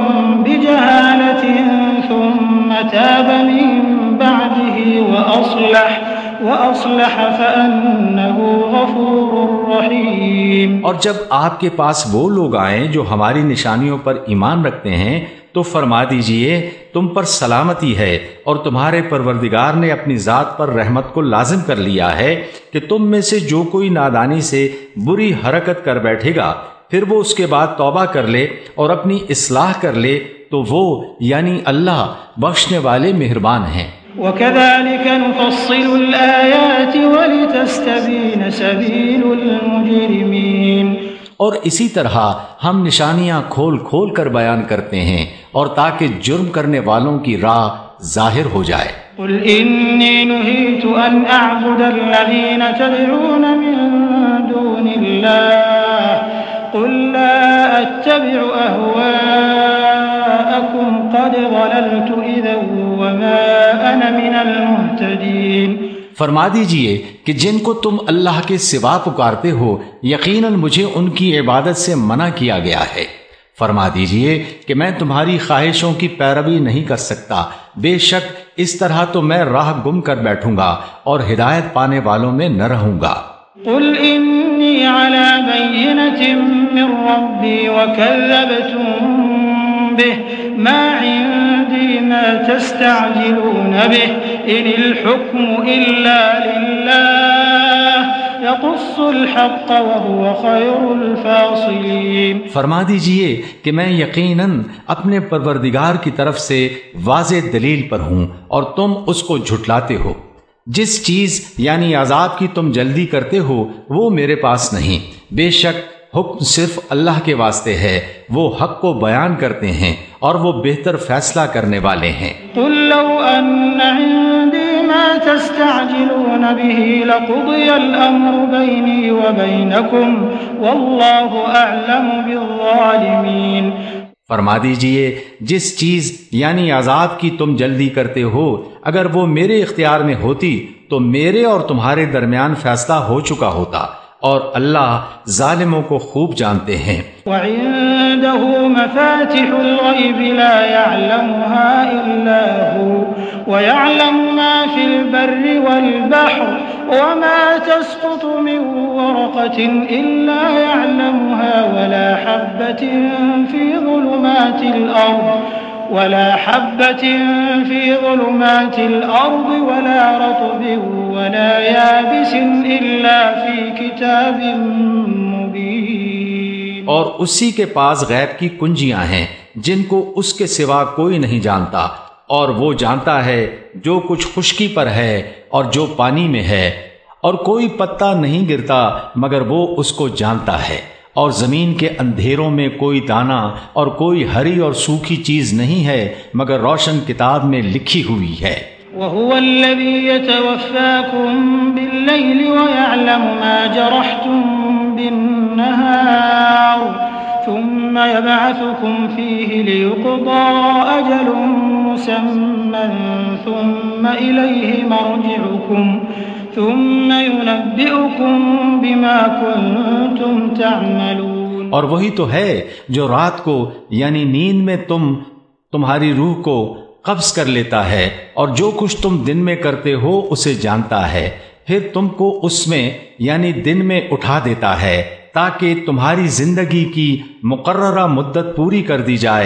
بجهالة ثم تاب من بعده وأصلح وأصلح فأنه غفور رحيم۔ اور جب آپ کے پاس وہ لوگ آئیں جو ہماری نشانیوں پر ایمان رکھتے ہیں تو فرما دیجئے تم پر سلامتی ہے، اور تمہارے پروردگار نے اپنی ذات پر رحمت کو لازم کر لیا ہے کہ تم میں سے جو کوئی نادانی سے بری حرکت کر بیٹھے گا پھر وہ اس کے بعد توبہ کر لے اور اپنی اصلاح کر لے تو وہ یعنی اللہ بخشنے والے مہربان ہیں۔ وَكَذَلِكَ نُفَصِّلُ الْآيَاتِ وَلِتَسْتَبِينَ سَبِيلُ الْمُجْرِمِينَ۔ اور اسی طرح ہم نشانیاں کھول کھول کر بیان کرتے ہیں اور تاکہ جرم کرنے والوں کی راہ ظاہر ہو جائے۔ قُلْ إِنِّي نُهِيتُ أَنْ أَعْبُدَ الَّذِينَ تَدْعُونَ مِن دُونِ اللَّهِ قُلْ لَا أَتَّبِعُ أَهْوَاءَكُمْ قَدْ ضَلَلْتُ إِذًا وَمَا أَنَا مِنَ الْمُهْتَدِينَ۔ فرما دیجئے کہ جن کو تم اللہ کے سوا پکارتے ہو یقیناً مجھے ان کی عبادت سے منع کیا گیا ہے۔ فرما دیجئے کہ میں تمہاری خواہشوں کی پیروی نہیں کر سکتا، بے شک اس طرح تو میں راہ گم کر بیٹھوں گا اور ہدایت پانے والوں میں نہ رہوں گا۔ قل انی علی بینۃ من ربی وکذبتم به ما عندی ما تستعجلون به ان الحکم الا للہ یقص الحق وهو خیر الفاصلین۔ فرما دیجئے کہ میں یقیناً اپنے پروردگار کی طرف سے واضح دلیل پر ہوں اور تم اس کو جھٹلاتے ہو۔ جس چیز یعنی عذاب کی تم جلدی کرتے ہو وہ میرے پاس نہیں، بے شک حکم صرف اللہ کے واسطے ہے، وہ حق کو بیان کرتے ہیں اور وہ بہتر فیصلہ کرنے والے ہیں۔ قل لو ان عندي ما تستعجلون به لقضي الامر بيني وبينكم والله اعلم بالظالمين۔ فرما دیجئے جس چیز یعنی عذاب کی تم جلدی کرتے ہو اگر وہ میرے اختیار میں ہوتی تو میرے اور تمہارے درمیان فیصلہ ہو چکا ہوتا، اور اللہ ظالموں کو خوب جانتے ہیں۔ وعنده مفاتح الغیب لا يعلمها الا هو ويعلم ما في البر والبحر وما تسقط من ورقة الا يعلمها ولا حبة في ظلمات الارض ولا حبة في ظلمات الأرض ولا رطب ولا يابس إلا في كتاب مبين۔ اور اسی کے پاس غیب کی کنجیاں ہیں جن کو اس کے سوا کوئی نہیں جانتا، اور وہ جانتا ہے جو کچھ خشکی پر ہے اور جو پانی میں ہے، اور کوئی پتا نہیں گرتا مگر وہ اس کو جانتا ہے، اور زمین کے اندھیروں میں کوئی دانہ اور کوئی ہری اور سوکھی چیز نہیں ہے مگر روشن کتاب میں لکھی ہوئی ہے۔ وَهُوَ الَّذِي يَتَوَفَّاكُم بِاللَّيْلِ وَيَعْلَمُ مَا جَرَحْتُم بِالنَّهَارِ ثُمَّ يَبْعَثُكُم فِيهِ لِيُقْضَىٰ أَجَلٌ مُّسَمًّى ثُمَّ إِلَيْهِ مَرْجِعُكُمْ ثم ينبئكم بما كنتم تعملون۔ اور وہی تو ہے جو رات کو یعنی نیند میں تم تمہاری روح کو قبض کر لیتا ہے اور جو کچھ تم دن میں کرتے ہو اسے جانتا ہے، پھر تم کو اس میں یعنی دن میں اٹھا دیتا ہے تاکہ تمہاری زندگی کی مقررہ مدت پوری کر دی جائے،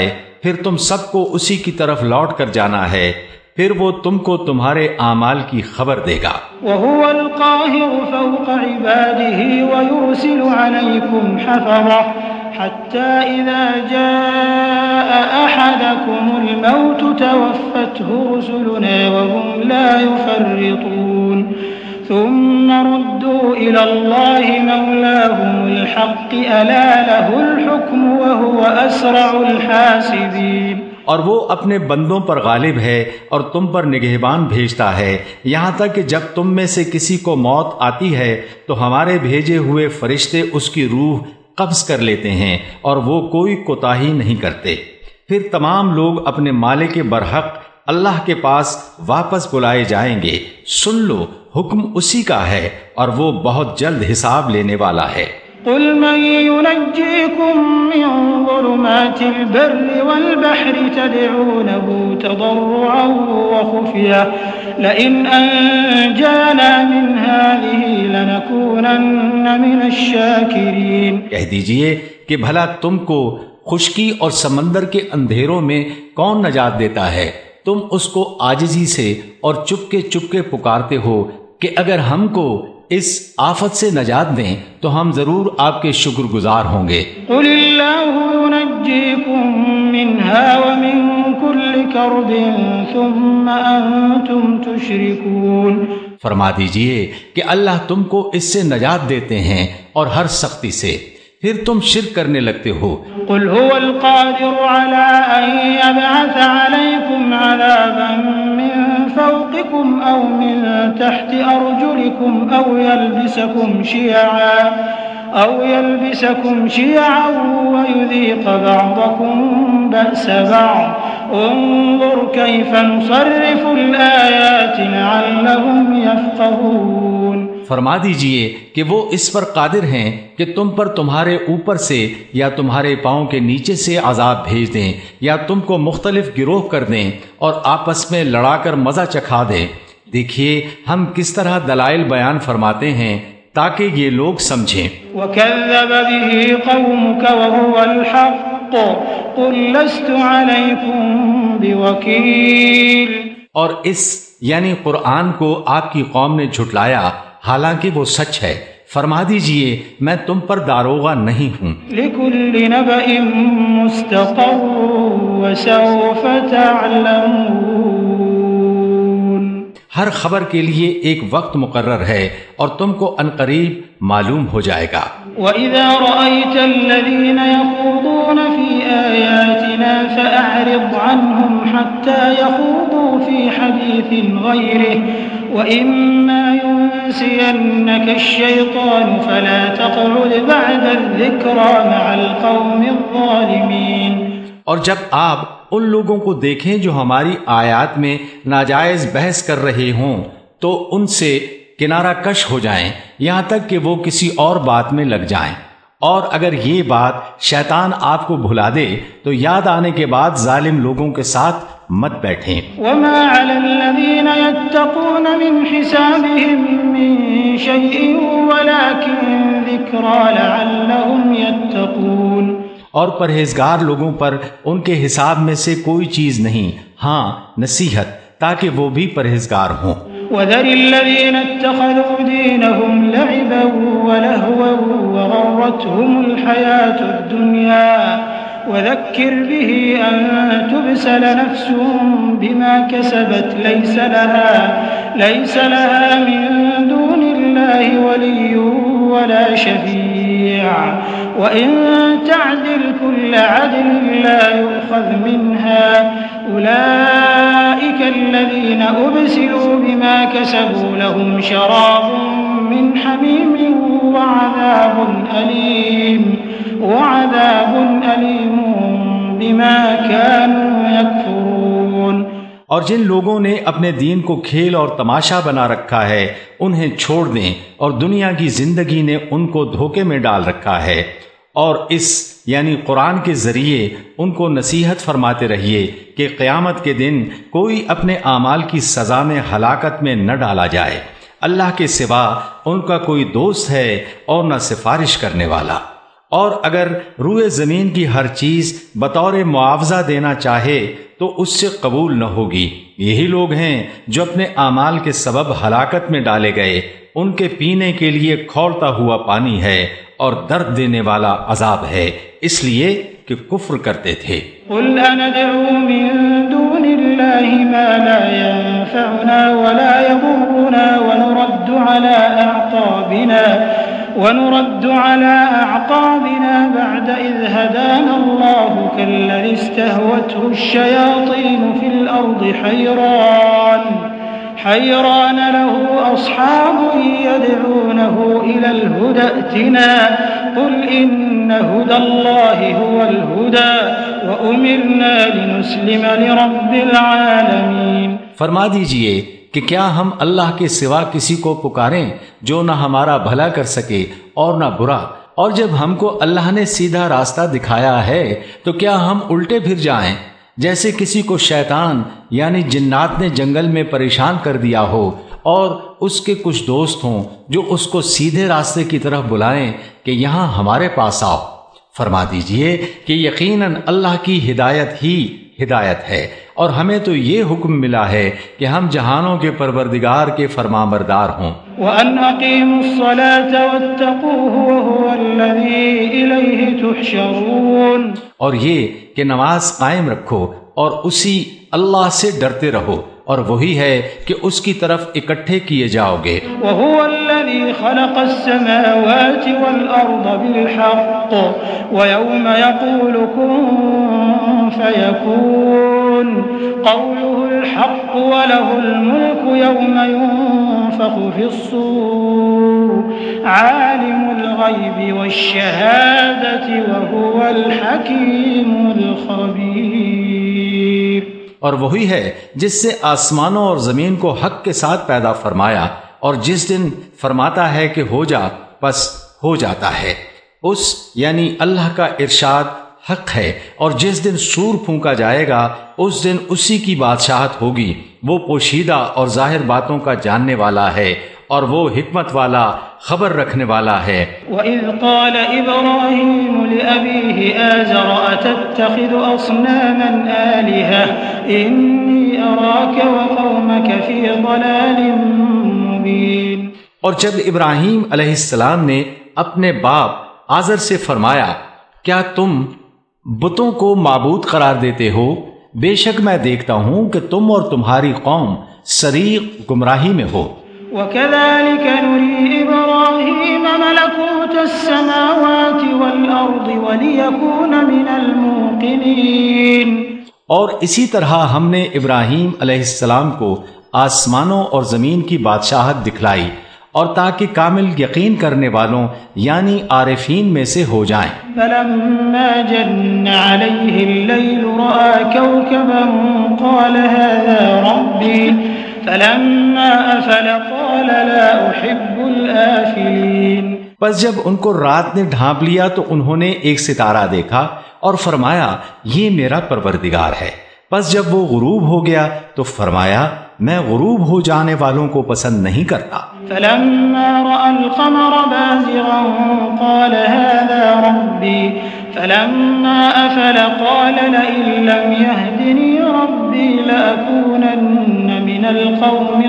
پھر تم سب کو اسی کی طرف لوٹ کر جانا ہے، پھر وہ تم کو تمہارے اعمال کی خبر دے گا۔ وَهُوَ الْقَاهِرُ فَوْقَ عِبَادِهِ وَيُرْسِلُ عَلَيْكُمْ حَفَظَةً حَتَّى إِذَا جَاءَ أَحَدَكُمُ الْمَوْتُ تَوَفَّتْهُ رُسُلُنَا وَهُمْ لَا يُفَرِّطُونَ ثُمَّ رُدُّوا إِلَى اللَّهِ مَوْلَاهُمُ الْحَقِّ أَلَا لَهُ الْحُكْمُ وَهُوَ أَسْرَعُ الْحَاسِبِينَ۔ اور وہ اپنے بندوں پر غالب ہے اور تم پر نگہبان بھیجتا ہے، یہاں تک کہ جب تم میں سے کسی کو موت آتی ہے تو ہمارے بھیجے ہوئے فرشتے اس کی روح قبض کر لیتے ہیں اور وہ کوئی کوتاہی نہیں کرتے۔ پھر تمام لوگ اپنے مالک برحق اللہ کے پاس واپس بلائے جائیں گے۔ سن لو، حکم اسی کا ہے اور وہ بہت جلد حساب لینے والا ہے۔ قل من ينجيكم من ظلمات البر والبحر تدعونه تضرعا وخفية لئن أنجانا من هذه لنكونن من الشاكرين۔ کہہ دیجئے کہ بھلا تم کو خشکی اور سمندر کے اندھیروں میں کون نجات دیتا ہے؟ تم اس کو عاجزی سے اور چپکے چپکے پکارتے ہو کہ اگر ہم کو اس آفت سے نجات دیں تو ہم ضرور آپ کے شکر گزار ہوں گے۔ قل اللہ ينجيكم منها ومن كل كرب ثم انتم تشركون۔ فرما دیجئے کہ اللہ تم کو اس سے نجات دیتے ہیں اور ہر سختی سے، پھر تم شرک کرنے لگتے ہو۔ قل هو القادر على ان يبعث عليكم عذابا من فوقكم او من تحت ارجلكم او يلبسكم شيعا او يلبسكم شيعا ويذيق بعضكم بأس بعض انظر كيف نصرف الآيات لعلهم يفقهون۔ فرما دیجئے کہ وہ اس پر قادر ہیں کہ تم پر تمہارے اوپر سے یا تمہارے پاؤں کے نیچے سے عذاب بھیج دیں یا تم کو مختلف گروہ کر دیں اور آپس میں لڑا کر مزہ چکھا دیں۔ دیکھیے ہم کس طرح دلائل بیان فرماتے ہیں تاکہ یہ لوگ سمجھیں۔ وَكَذَّبَ بِهِ قَوْمُكَ وَهُوَ الْحَقُّ قُلْ لَسْتُ عَلَيْكُمْ بِوَكِيلٍ۔ اور اس یعنی قرآن کو آپ کی قوم نے جھٹلایا حالانکہ وہ سچ ہے۔ فرما دیجئے میں تم پر داروغہ نہیں ہوں۔ لِكُلِّ نَبَإٍ مُسْتَقَرٌّ وَسَوْفَ تَعْلَمُونَ۔ ہر خبر کے لیے ایک وقت مقرر ہے اور تم کو عنقریب معلوم ہو جائے گا۔ وَإِذَا رَأَيْتَ الَّذِينَ يَخُوضُونَ فِي آيَاتِنَا فَأَعْرِضْ عَنْهُمْ حَتَّى يَخُوضُوا فِي حَدِيثٍ غَيْرِهِ وَإِمَّا يُنسِيَنَّكَ الشَّيْطَانُ فَلَا تَقْعُدْ بَعْدَ الذِّكْرَى مَعَ الْقَوْمِ الظَّالِمِينَ۔ اور جب آپ ان لوگوں کو دیکھیں جو ہماری آیات میں ناجائز بحث کر رہے ہوں تو ان سے کنارہ کش ہو جائیں یہاں تک کہ وہ کسی اور بات میں لگ جائیں، اور اگر یہ بات شیطان آپ کو بھلا دے تو یاد آنے کے بعد ظالم لوگوں کے ساتھ مت بیٹھیں۔ وما على الذين يتقون من حسابهم من شيء ولكن ذكرى لعلهم يتقون۔ اور پرہیزگار لوگوں پر ان کے حساب میں سے کوئی چیز نہیں، ہاں نصیحت تاکہ وہ بھی پرہیزگار ہوں۔ وَذَرِ الَّذِينَ اتَّخَذُوا دِينَهُمْ لَعِبًا وَلَهْوًا وَغَرَّتْهُمُ الْحَيَاةُ الدُّنْيَا وَذَكِّرْ بِهِ أَن تُبْسَلَ نَفْسٌ بِمَا كَسَبَتْ لَيْسَ لَهَا لَيْسَ لَهَا مِن دُونِ اللَّهِ وَلِيٌّ وَلَا شَفِيعٌ وَإِن تَعْدِلْ كُلَّ عَدْلٍ لَّا يُؤْخَذْ مِنْهَا أُولَئِكَ الَّذِينَ أُبْسِلُوا بِمَا كَسَبُوا لَهُمْ شَرَابٌ مِّنْ حَمِيمٍ وَعَذَابٌ أَلِيمٌ وَعَذَابٌ أَلِيمٌ بِمَا كَانُوا يَكْفُرُونَ۔ اور جن لوگوں نے اپنے دین کو کھیل اور تماشا بنا رکھا ہے انہیں چھوڑ دیں، اور دنیا کی زندگی نے ان کو دھوکے میں ڈال رکھا ہے، اور اس یعنی قرآن کے ذریعے ان کو نصیحت فرماتے رہیے کہ قیامت کے دن کوئی اپنے اعمال کی سزا میں ہلاکت میں نہ ڈالا جائے، اللہ کے سوا ان کا کوئی دوست ہے اور نہ سفارش کرنے والا۔ اور اگر روئے زمین کی ہر چیز بطور معاوضہ دینا چاہے تو اس سے قبول نہ ہوگی۔ یہی لوگ ہیں جو اپنے اعمال کے سبب ہلاکت میں ڈالے گئے، ان کے پینے کے لیے کھولتا ہوا پانی ہے اور درد دینے والا عذاب ہے، اس لیے کہ کفر کرتے تھے۔ قل أندعو من دون الله ما لا ينفعنا ولا يضرنا ونرد على أعقابنا ونرد على أعقابنا بعد إذ هدانا الله كالذي استهوته الشياطين في الأرض حيران حيران له أصحاب يدعونه إلى الهدى ائتنا قل إن هدى الله هو الهدى وأمرنا لنسلم لرب العالمين۔ فرما دیجئے کہ کیا ہم اللہ کے سوا کسی کو پکاریں جو نہ ہمارا بھلا کر سکے اور نہ برا، اور جب ہم کو اللہ نے سیدھا راستہ دکھایا ہے تو کیا ہم الٹے پھر جائیں جیسے کسی کو شیطان یعنی جنات نے جنگل میں پریشان کر دیا ہو اور اس کے کچھ دوست ہوں جو اس کو سیدھے راستے کی طرف بلائیں کہ یہاں ہمارے پاس آؤ۔ فرما دیجئے کہ یقیناً اللہ کی ہدایت ہی ہدایت ہے، اور ہمیں تو یہ حکم ملا ہے کہ ہم جہانوں کے پروردگار کے فرمانبردار ہوں۔ وَأَنْ أَقِيمُوا الصَّلَاةَ وَاتَّقُوهُ وَهُوَ الَّذِي إِلَيْهِ تُحْشَرُونَ، اور یہ کہ نماز قائم رکھو اور اسی اللہ سے ڈرتے رہو، اور وہی ہے کہ اس کی طرف اکٹھے کیے جاؤ گے۔ وَهُوَ الَّذِي خَلَقَ السَّمَاوَاتِ وَالْأَرْضَ بِالْحَقِّ وَيَوْمَ يَقُولُ كُن فَيَكُونُ قَوْلُهُ الْحَقُّ وَلَهُ الْمُلْكُ يَوْمَ يُنفَخُ فِي الصُّورِ عَالِمُ الْغَيْبِ وَالشَّهَادَةِ وَهُوَ الْحَكِيمُ الْخَبِيرُ۔ اور وہی ہے جس سے آسمانوں اور زمین کو حق کے ساتھ پیدا فرمایا، اور جس دن فرماتا ہے کہ ہو جا پس ہو جاتا ہے، اس یعنی اللہ کا ارشاد حق ہے، اور جس دن سور پھونکا جائے گا اس دن اسی کی بادشاہت ہوگی۔ وہ پوشیدہ اور ظاہر باتوں کا جاننے والا ہے اور وہ حکمت والا خبر رکھنے والا ہے۔ وَإِذْ قَالَ إِبْرَاهِيمُ لِأَبِيهِ آزَرَ أَتَتَّخِذُ أَصْنَامًا آلِهَةً إِنِّي أَرَاكَ وَقَوْمَكَ فِي ضَلَالٍ مُبِينٍ۔ اور جب ابراہیم علیہ السلام نے اپنے باپ آزر سے فرمایا کیا تم بتوں کو معبود قرار دیتے ہو؟ بے شک میں دیکھتا ہوں کہ تم اور تمہاری قوم سریح گمراہی میں ہو۔ وَكَذَلِكَ نُرِي إِبْرَاهِيمَ مَلَكُوتَ السَّمَاوَاتِ وَالْأَرْضِ وَلِيَكُونَ مِنَ الْمُوقِنِينَ، اور اسی طرح ہم نے ابراہیم علیہ السلام کو آسمانوں اور زمین کی بادشاہت دکھلائی، اور تاکہ کامل یقین کرنے والوں یعنی عارفین میں سے ہو جائیں۔ فَلَمَّا جَنَّ عَلَيْهِ اللَّيْلُ رَأَى كَوْكَبًا قَالَ هَذَا رَبِّي فَلَمَّا أَفَلَ قَالَ لَا أُحِبُّ الْآفِلِينَ۔ پس جب ان کو رات نے ڈھانپ لیا تو انہوں نے ایک ستارہ دیکھا اور فرمایا یہ میرا پروردگار ہے۔ پس جب وہ غروب ہو گیا تو فرمایا میں غروب ہو جانے والوں کو پسند نہیں کرتا۔ فَلَمَّا رَأَى الْقَمَرَ بَازِغًا قَالَ هَذَا رَبِّي فَلَمَّا أَفَلَ قَالَ لَئِن لَّمْ يَهْدِنِي رَبِّي لَأَكُونَنَّ مِنَ الْقَوْمِ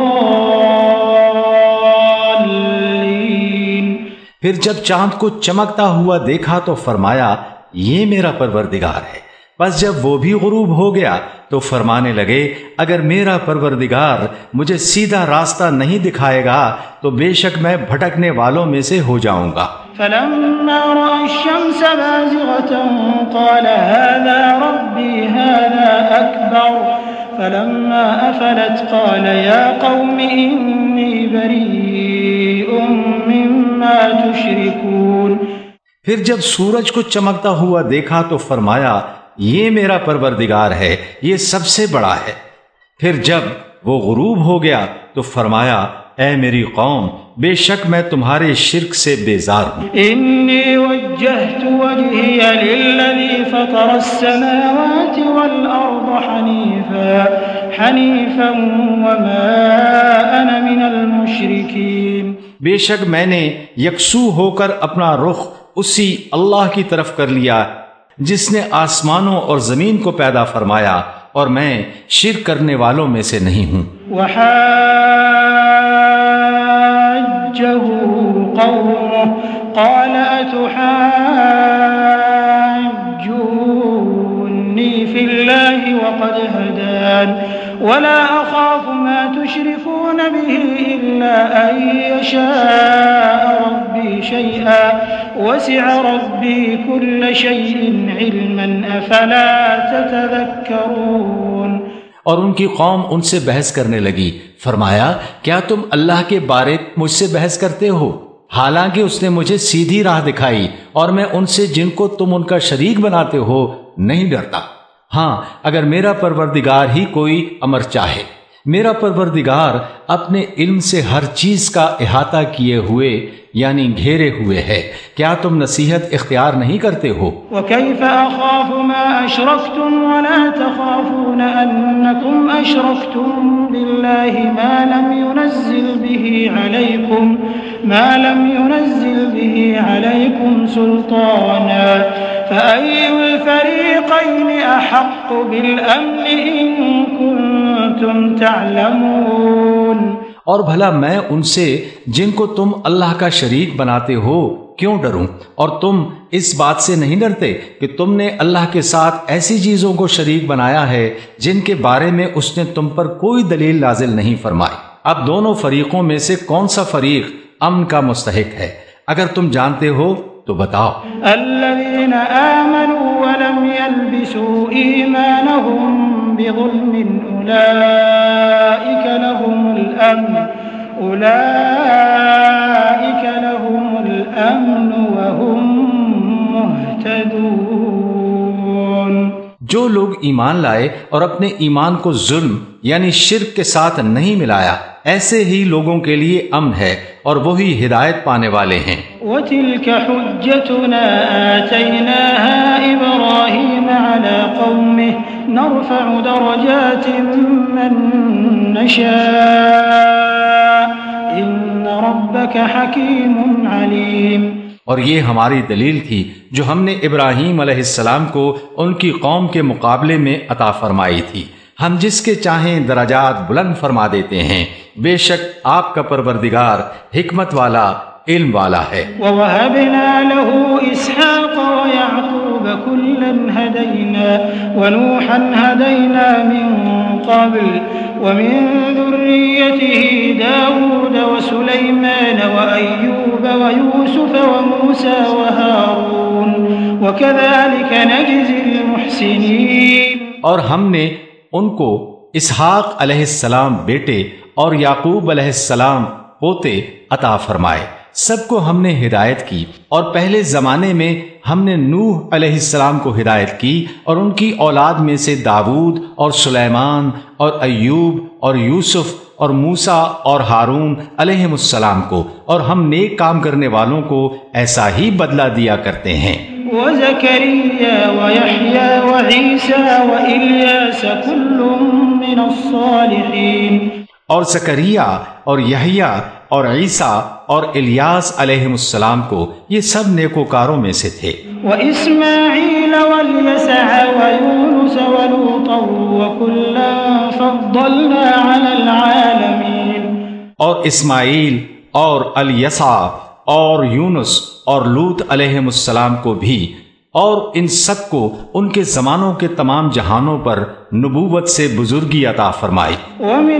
الضَّالِّينَ۔ پھر جب چاند کو چمکتا ہوا دیکھا تو فرمایا یہ میرا پروردگار ہے۔ پس جب وہ بھی غروب ہو گیا تو فرمانے لگے اگر میرا پروردگار مجھے سیدھا راستہ نہیں دکھائے گا تو بے شک میں بھٹکنے والوں میں سے ہو جاؤں گا۔ فَلَمَّا رَأَى الشَّمْسَ بَازِغَةً قَالَ هَذَا رَبِّي هَذَا أَكْبَرُ فَلَمَّا أَفَلَتْ قَالَ يَا قَوْمِ إِنِّي بَرِيءٌ مِّمَّا تُشْرِكُونَ۔ پھر جب سورج کو چمکتا ہوا دیکھا تو فرمایا یہ میرا پروردگار ہے، یہ سب سے بڑا ہے۔ پھر جب وہ غروب ہو گیا تو فرمایا اے میری قوم بے شک میں تمہارے شرک سے بیزار ہوں۔ انی وجہت وجہی للذی فطر السماوات والارض حنیفا حنیفا وما انا من المشرکین۔ بے شک میں نے یکسو ہو کر اپنا رخ اسی اللہ کی طرف کر لیا جس نے آسمانوں اور زمین کو پیدا فرمایا، اور میں شرک کرنے والوں میں سے نہیں ہوں۔ وحاجه قومه قال أتحاجوني في الله وقد هدان ولا أخاف ما تشركون به إلا أن يشاء ربي شيئا وسع ربي كل شيء علما أفلا تتذكرون۔ اور ان کی قوم ان سے بحث کرنے لگی، فرمایا کیا تم اللہ کے بارے مجھ سے بحث کرتے ہو، حالانکہ اس نے مجھے سیدھی راہ دکھائی، اور میں ان سے جن کو تم ان کا شریک بناتے ہو نہیں ڈرتا۔ ہاں اگر میرا پروردگار ہی کوئی امر چاہے، میرا پروردگار اپنے علم سے ہر چیز کا احاطہ کیے ہوئے یعنی گھیرے ہوئے ہے، کیا تم نصیحت اختیار نہیں کرتے ہو؟ وَكَيْفَ أَخَافُ مَا أَشْرَكْتُمْ وَلَا تَخَافُونَ أَنَّكُمْ أَشْرَكْتُمْ بِاللَّهِ مَا لَمْ يُنَزِّلْ بِهِ عَلَيْكُمْ مَا لَمْ يُنَزِّلْ بِهِ عَلَيْكُمْ سُلْطَانًا فَأَيُّ الْفَرِيقَيْنِ أَحَقُّ بِالْأَمْنِ إِن كُنتُمْ تَعْلَمُونَ۔ اور بھلا میں ان سے جن کو تم اللہ کا شریک بناتے ہو کیوں ڈروں؟ اور تم اس بات سے نہیں ڈرتے کہ تم نے اللہ کے ساتھ ایسی چیزوں کو شریک بنایا ہے جن کے بارے میں اس نے تم پر کوئی دلیل نازل نہیں فرمائی۔ اب دونوں فریقوں میں سے کون سا فریق امن کا مستحق ہے؟ اگر تم جانتے ہو تو بتاؤ۔ الذين آمنوا ولم يلبسوا إيمانهم بظلم أولئك لهم الأمن أولئك لهم الأمن وهم مهتدون۔ جو لوگ ایمان لائے اور اپنے ایمان کو ظلم یعنی شرک کے ساتھ نہیں ملایا، ایسے ہی لوگوں کے لیے امن ہے اور وہی ہدایت پانے والے ہیں۔ وَتِلْكَ حُجَّتُنَا آتَيْنَاهَا إِبْرَاهِيمَ عَلَى قَوْمِهِ نَرْفَعُ دَرَجَاتٍ مَّن نَّشَاءُ إِنَّ رَبَّكَ حَكِيمٌ عَلِيمٌ۔ اور یہ ہماری دلیل تھی جو ہم نے ابراہیم علیہ السلام کو ان کی قوم کے مقابلے میں عطا فرمائی تھی، ہم جس کے چاہیں درجات بلند فرما دیتے ہیں، بے شک آپ کا پروردگار حکمت والا علم والا ہے۔ وَوَهَبْنَا لَهُ إِسْحَاقَ وَيَعْقُوبَ كُلًّا هَدَيْنَا وَنُوحًا هَدَيْنَا مِن قَبْلُ وَمِن ذُرِّيَّتِهِ دَاوُودَ وَسُلَيْمَانَ وَأَيُّوبَ وَيُوسُفَ وَمُوسَى وَهَارُونَ وَكَذَلِكَ نَجْزِي الْمُحْسِنِينَ۔ اور ہم نے ان کو اسحاق علیہ السلام بیٹے اور یعقوب علیہ السلام پوتے عطا فرمائے، سب کو ہم نے ہدایت کی، اور پہلے زمانے میں ہم نے نوح علیہ السلام کو ہدایت کی، اور ان کی اولاد میں سے داود اور سلیمان اور ایوب اور یوسف اور موسیٰ اور ہارون علیہم السلام کو، اور ہم نیک کام کرنے والوں کو ایسا ہی بدلہ دیا کرتے ہیں۔ وَزَكَرِيَّا وَيَحْيَا وَعِيسَى وَإِلْيَاسَ كُلٌّ مِّنَ الصَّالِحِينَ۔ اور زکریا اور یحییٰ اور عیسیٰ اور الیاس علیہم السلام کو یہ سب نیکوکاروں میں سے تھے۔ وَإِسْمَاعِيلَ وَالْيَسَعَ وَيُونُسَ وَلُوطًا وَكُلًّا فَضَّلْنَا عَلَى الْعَالَمِينَ۔ اور اسماعیل اور الیسع اور یونس اور لوط علیہم السلام کو بھی، اور ان سب کو ان کے زمانوں کے تمام جہانوں پر نبوت سے بزرگی عطا فرمائی۔ وَمِنْ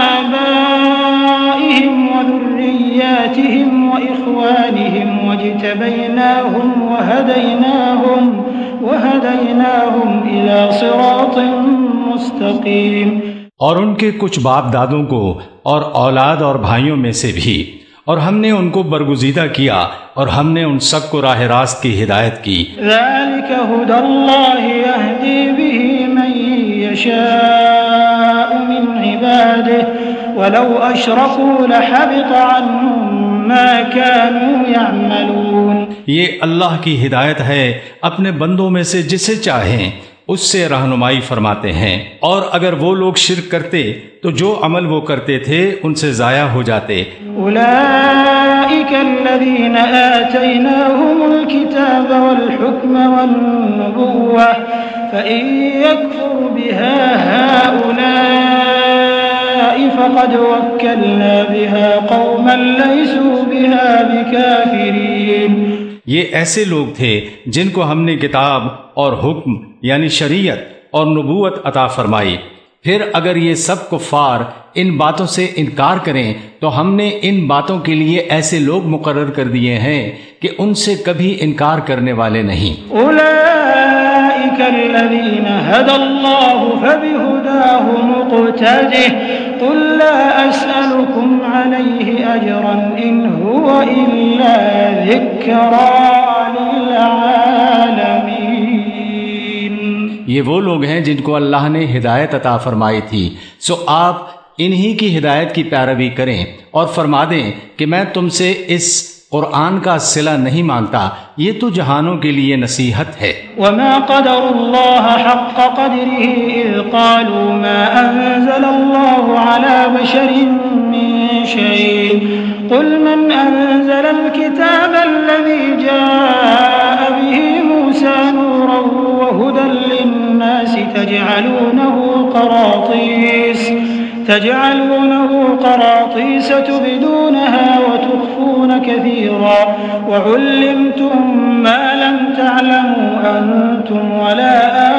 آبَائِهِمْ وَذُرِّيَّاتِهِمْ وَإِخْوَانِهِمْ وَاجْتَبَيْنَاهُمْ وَهَدَيْنَاهُمْ وَهَدَيْنَاهُمْ إِلَى صِرَاطٍ مُسْتَقِيمٍ۔ اور ان کے کچھ باپ دادوں کو اور اولاد اور بھائیوں میں سے بھی، اور ہم نے ان کو برگزیدہ کیا، اور ہم نے ان سب کو راہ راست کی ہدایت کی۔ ذَلِكَ هُدَى اللَّهِ يَهْدِي بِهِ مَن يَشَاءُ مِنْ عِبَادِهِ وَلَوْ أَشْرَكُوا لَحَبِطَ عَنْهُمْ مَا كَانُوا يَعْمَلُونَ۔ یہ اللہ کی ہدایت ہے اپنے بندوں میں سے جسے چاہیں اس سے رہنمائی فرماتے ہیں، اور اگر وہ لوگ شرک کرتے تو جو عمل وہ کرتے تھے ان سے ضائع ہو جاتے۔ أولئك أولئك الذين آتيناهم الكتاب والحكم والنبوة فإن يكفر بها هؤلاء فقد وكلنا بها قوما ليسوا بها بكافرين. یہ ایسے لوگ تھے جن کو ہم نے کتاب اور حکم یعنی شریعت اور نبوت عطا فرمائی. پھر اگر یہ سب کفار ان باتوں سے انکار کریں تو ہم نے ان باتوں کے لیے ایسے لوگ مقرر کر دیے ہیں کہ ان سے کبھی انکار کرنے والے نہیں. اولئک الذین ھدی اللہ فبہداہ مقتدہ قل لا اسألکم علیہ اجرا ان هو الا ذکری للعالمین. یہ وہ لوگ ہیں جن کو اللہ نے ہدایت عطا فرمائی تھی، سو آپ انہی کی ہدایت کی پیروی کریں اور فرما دیں کہ میں تم سے اس قرآن کا صلہ نہیں مانگتا، یہ تو جہانوں کے لیے نصیحت ہے. وما قدر اللہ حق قدره اذ قالوا ما انزل اللہ على بشر من شيء قل من انزل الكتاب الذي جاء به موسى نورا وهدى للناس تجعلونه قراطيس تجعلونه قراطيس تبدونها وتخفون كثيرا وعلمتم ما لم تعلموا أنتم ولا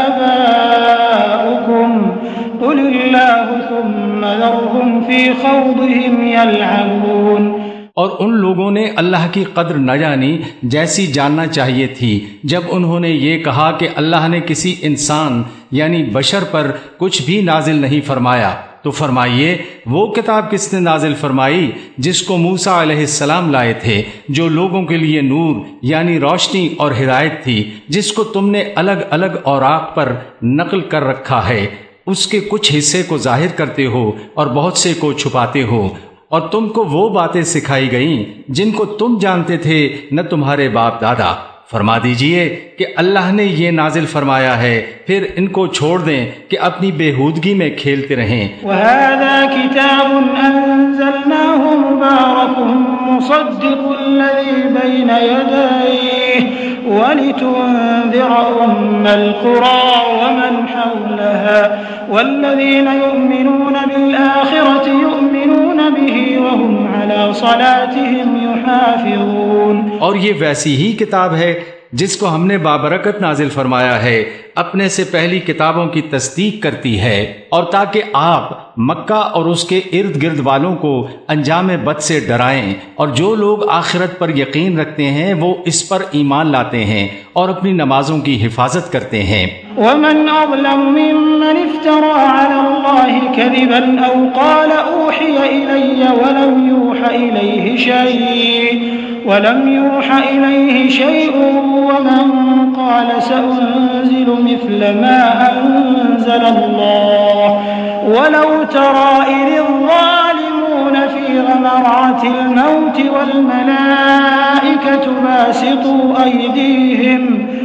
آباؤكم قل الله ثم ذرهم في خوضهم يلعبون. اور ان لوگوں نے اللہ کی قدر نہ جانی جیسی جاننا چاہیے تھی جب انہوں نے یہ کہا کہ اللہ نے کسی انسان یعنی بشر پر کچھ بھی نازل نہیں فرمایا. تو فرمائیے وہ کتاب کس نے نازل فرمائی جس کو موسیٰ علیہ السلام لائے تھے، جو لوگوں کے لیے نور یعنی روشنی اور ہدایت تھی، جس کو تم نے الگ الگ اوراق پر نقل کر رکھا ہے. اس کے کچھ حصے کو ظاہر کرتے ہو اور بہت سے کو چھپاتے ہو، اور تم کو وہ باتیں سکھائی گئیں جن کو تم جانتے تھے نہ تمہارے باپ دادا. فرما دیجئے کہ اللہ نے یہ نازل فرمایا ہے، پھر ان کو چھوڑ دیں کہ اپنی بےہودگی میں کھیلتے رہیں. وَهَذَا كِتَابٌ أَنزَلْنَاهُ مُبَارَكٌ مُصَدِّقُ الَّذِي بَيْنَ يَدَيْهِ وَلِتُنذِرَ أُمَّ الْقُرَى وَمَنْ حَوْلَهَا وَالَّذِينَ يُؤْمِنُونَ بِالْآخِرَةِ يُؤْمِنُونَ بِهِ وَهُمْ عَلَى صَلَاتِهِمْ يُحَافِظُونَ. اور یہ ویسی ہی کتاب ہے جس کو ہم نے بابرکت نازل فرمایا ہے، اپنے سے پہلی کتابوں کی تصدیق کرتی ہے، اور تاکہ آپ مکہ اور اس کے ارد گرد والوں کو انجام بد سے ڈرائیں، اور جو لوگ آخرت پر یقین رکھتے ہیں وہ اس پر ایمان لاتے ہیں اور اپنی نمازوں کی حفاظت کرتے ہیں. ومن أظلم ممن افترى على الله كذبا أو قال أوحي إلي ولم يوحى إليه شيء ولم يوحى إليه شيء ومن قال سأنزل مثل ما أنزل الله ولو ترى إذ الظالمون في غمرات الموت والملائكة باسطوا أيديهم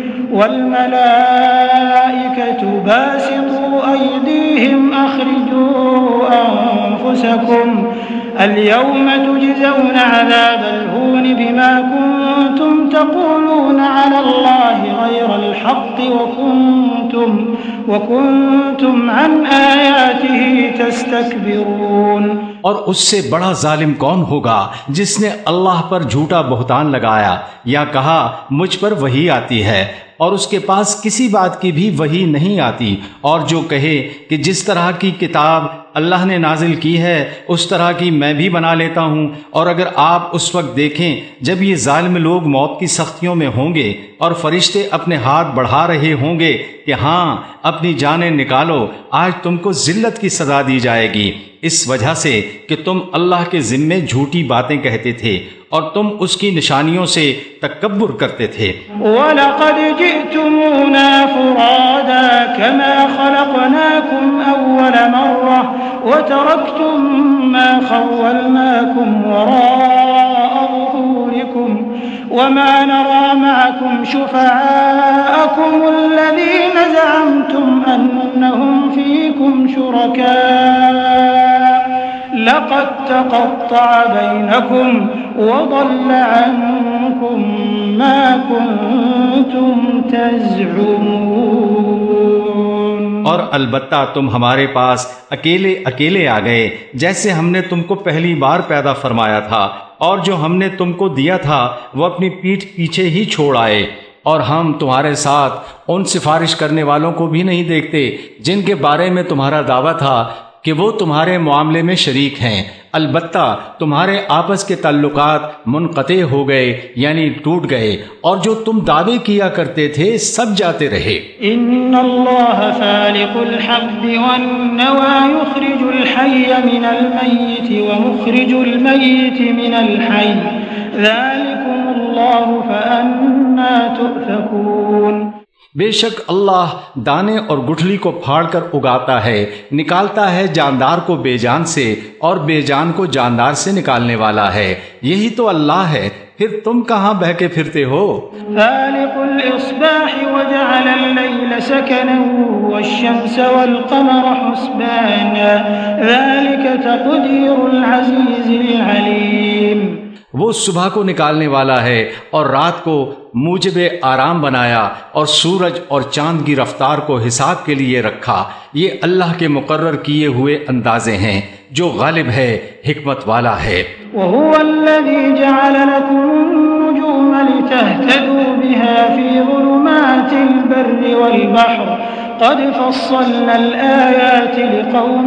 والملائكة باسطوا أيديهم أخرجوا أنفسكم اليوم تجزون عذاب الهون بما كنتم تقولون على الله غير الحق وكنتم وكنتم عن آياته تستكبرون. اور اس سے بڑا ظالم کون ہوگا جس نے اللہ پر جھوٹا بہتان لگایا یا کہا مجھ پر وحی آتی ہے اور اس کے پاس کسی بات کی بھی وحی نہیں آتی، اور جو کہے کہ جس طرح کی کتاب اللہ نے نازل کی ہے اس طرح کی میں بھی بنا لیتا ہوں. اور اگر آپ اس وقت دیکھیں جب یہ ظالم لوگ موت کی سختیوں میں ہوں گے اور فرشتے اپنے ہاتھ بڑھا رہے ہوں گے کہ ہاں اپنی جانیں نکالو، آج تم کو ذلت کی سزا دی جائے گی اس وجہ سے کہ تم اللہ کے ذمے جھوٹی باتیں کہتے تھے اور تم اس کی نشانیوں سے تکبر کرتے تھے. وَلَقَدْ جِئْتُمُونَا فُرَادَى كَمَا خَلَقْنَاكُمْ أَوَّلَ مَرَّةٍ وَتَرَكْتُم مَّا خَوَّلْنَاكُمْ وَرَاءَ ظُهُورِكُمْ وَمَا نَرَىٰ مَعَكُمْ شُفَعَاءَكُمُ الَّذِينَ زَعَمْتُمْ أَنَّهُمْ فِيكُمْ شُرَكَاءُ لَقَد تَّقَطَّعَ بَيْنَكُمْ وضل عنكم ما كنتم تزعمون۔ اور البتہ تم ہمارے پاس اکیلے اکیلے آ گئے جیسے ہم نے تم کو پہلی بار پیدا فرمایا تھا، اور جو ہم نے تم کو دیا تھا وہ اپنی پیٹھ پیچھے ہی چھوڑ آئے، اور ہم تمہارے ساتھ ان سفارش کرنے والوں کو بھی نہیں دیکھتے جن کے بارے میں تمہارا دعویٰ تھا کہ وہ تمہارے معاملے میں شریک ہیں، البتہ تمہارے آپس کے تعلقات منقطع ہو گئے یعنی ٹوٹ گئے، اور جو تم دعوے کیا کرتے تھے سب جاتے رہے۔ ان اللہ فالق الحب والنوى يخرج الحي من الميت ومخرج الميت من الحي ذلكم اللہ فأنا تؤفكون۔ بے شک اللہ دانے اور گٹھلی کو پھاڑ کر اگاتا ہے، نکالتا ہے جاندار کو بے جان سے اور بے جان کو جاندار سے نکالنے والا ہے، یہی تو اللہ ہے، پھر تم کہاں بہ کے پھرتے ہو؟ فالق الاصباح وجعل الليل سكنا والشمس والقمر حسبانا ذلك تقدير العزيز العليم۔ وہ صبح کو نکالنے والا ہے اور رات کو موجب آرام بنایا، اور سورج اور چاند کی رفتار کو حساب کے لیے رکھا، یہ اللہ کے مقرر کیے ہوئے اندازے ہیں، جو غالب ہے، حکمت والا ہے۔ وهو الذي جعل لكم النجوم لتهتدوا بها في ظلمات البر والبحر قد فصلنا الآيات لقوم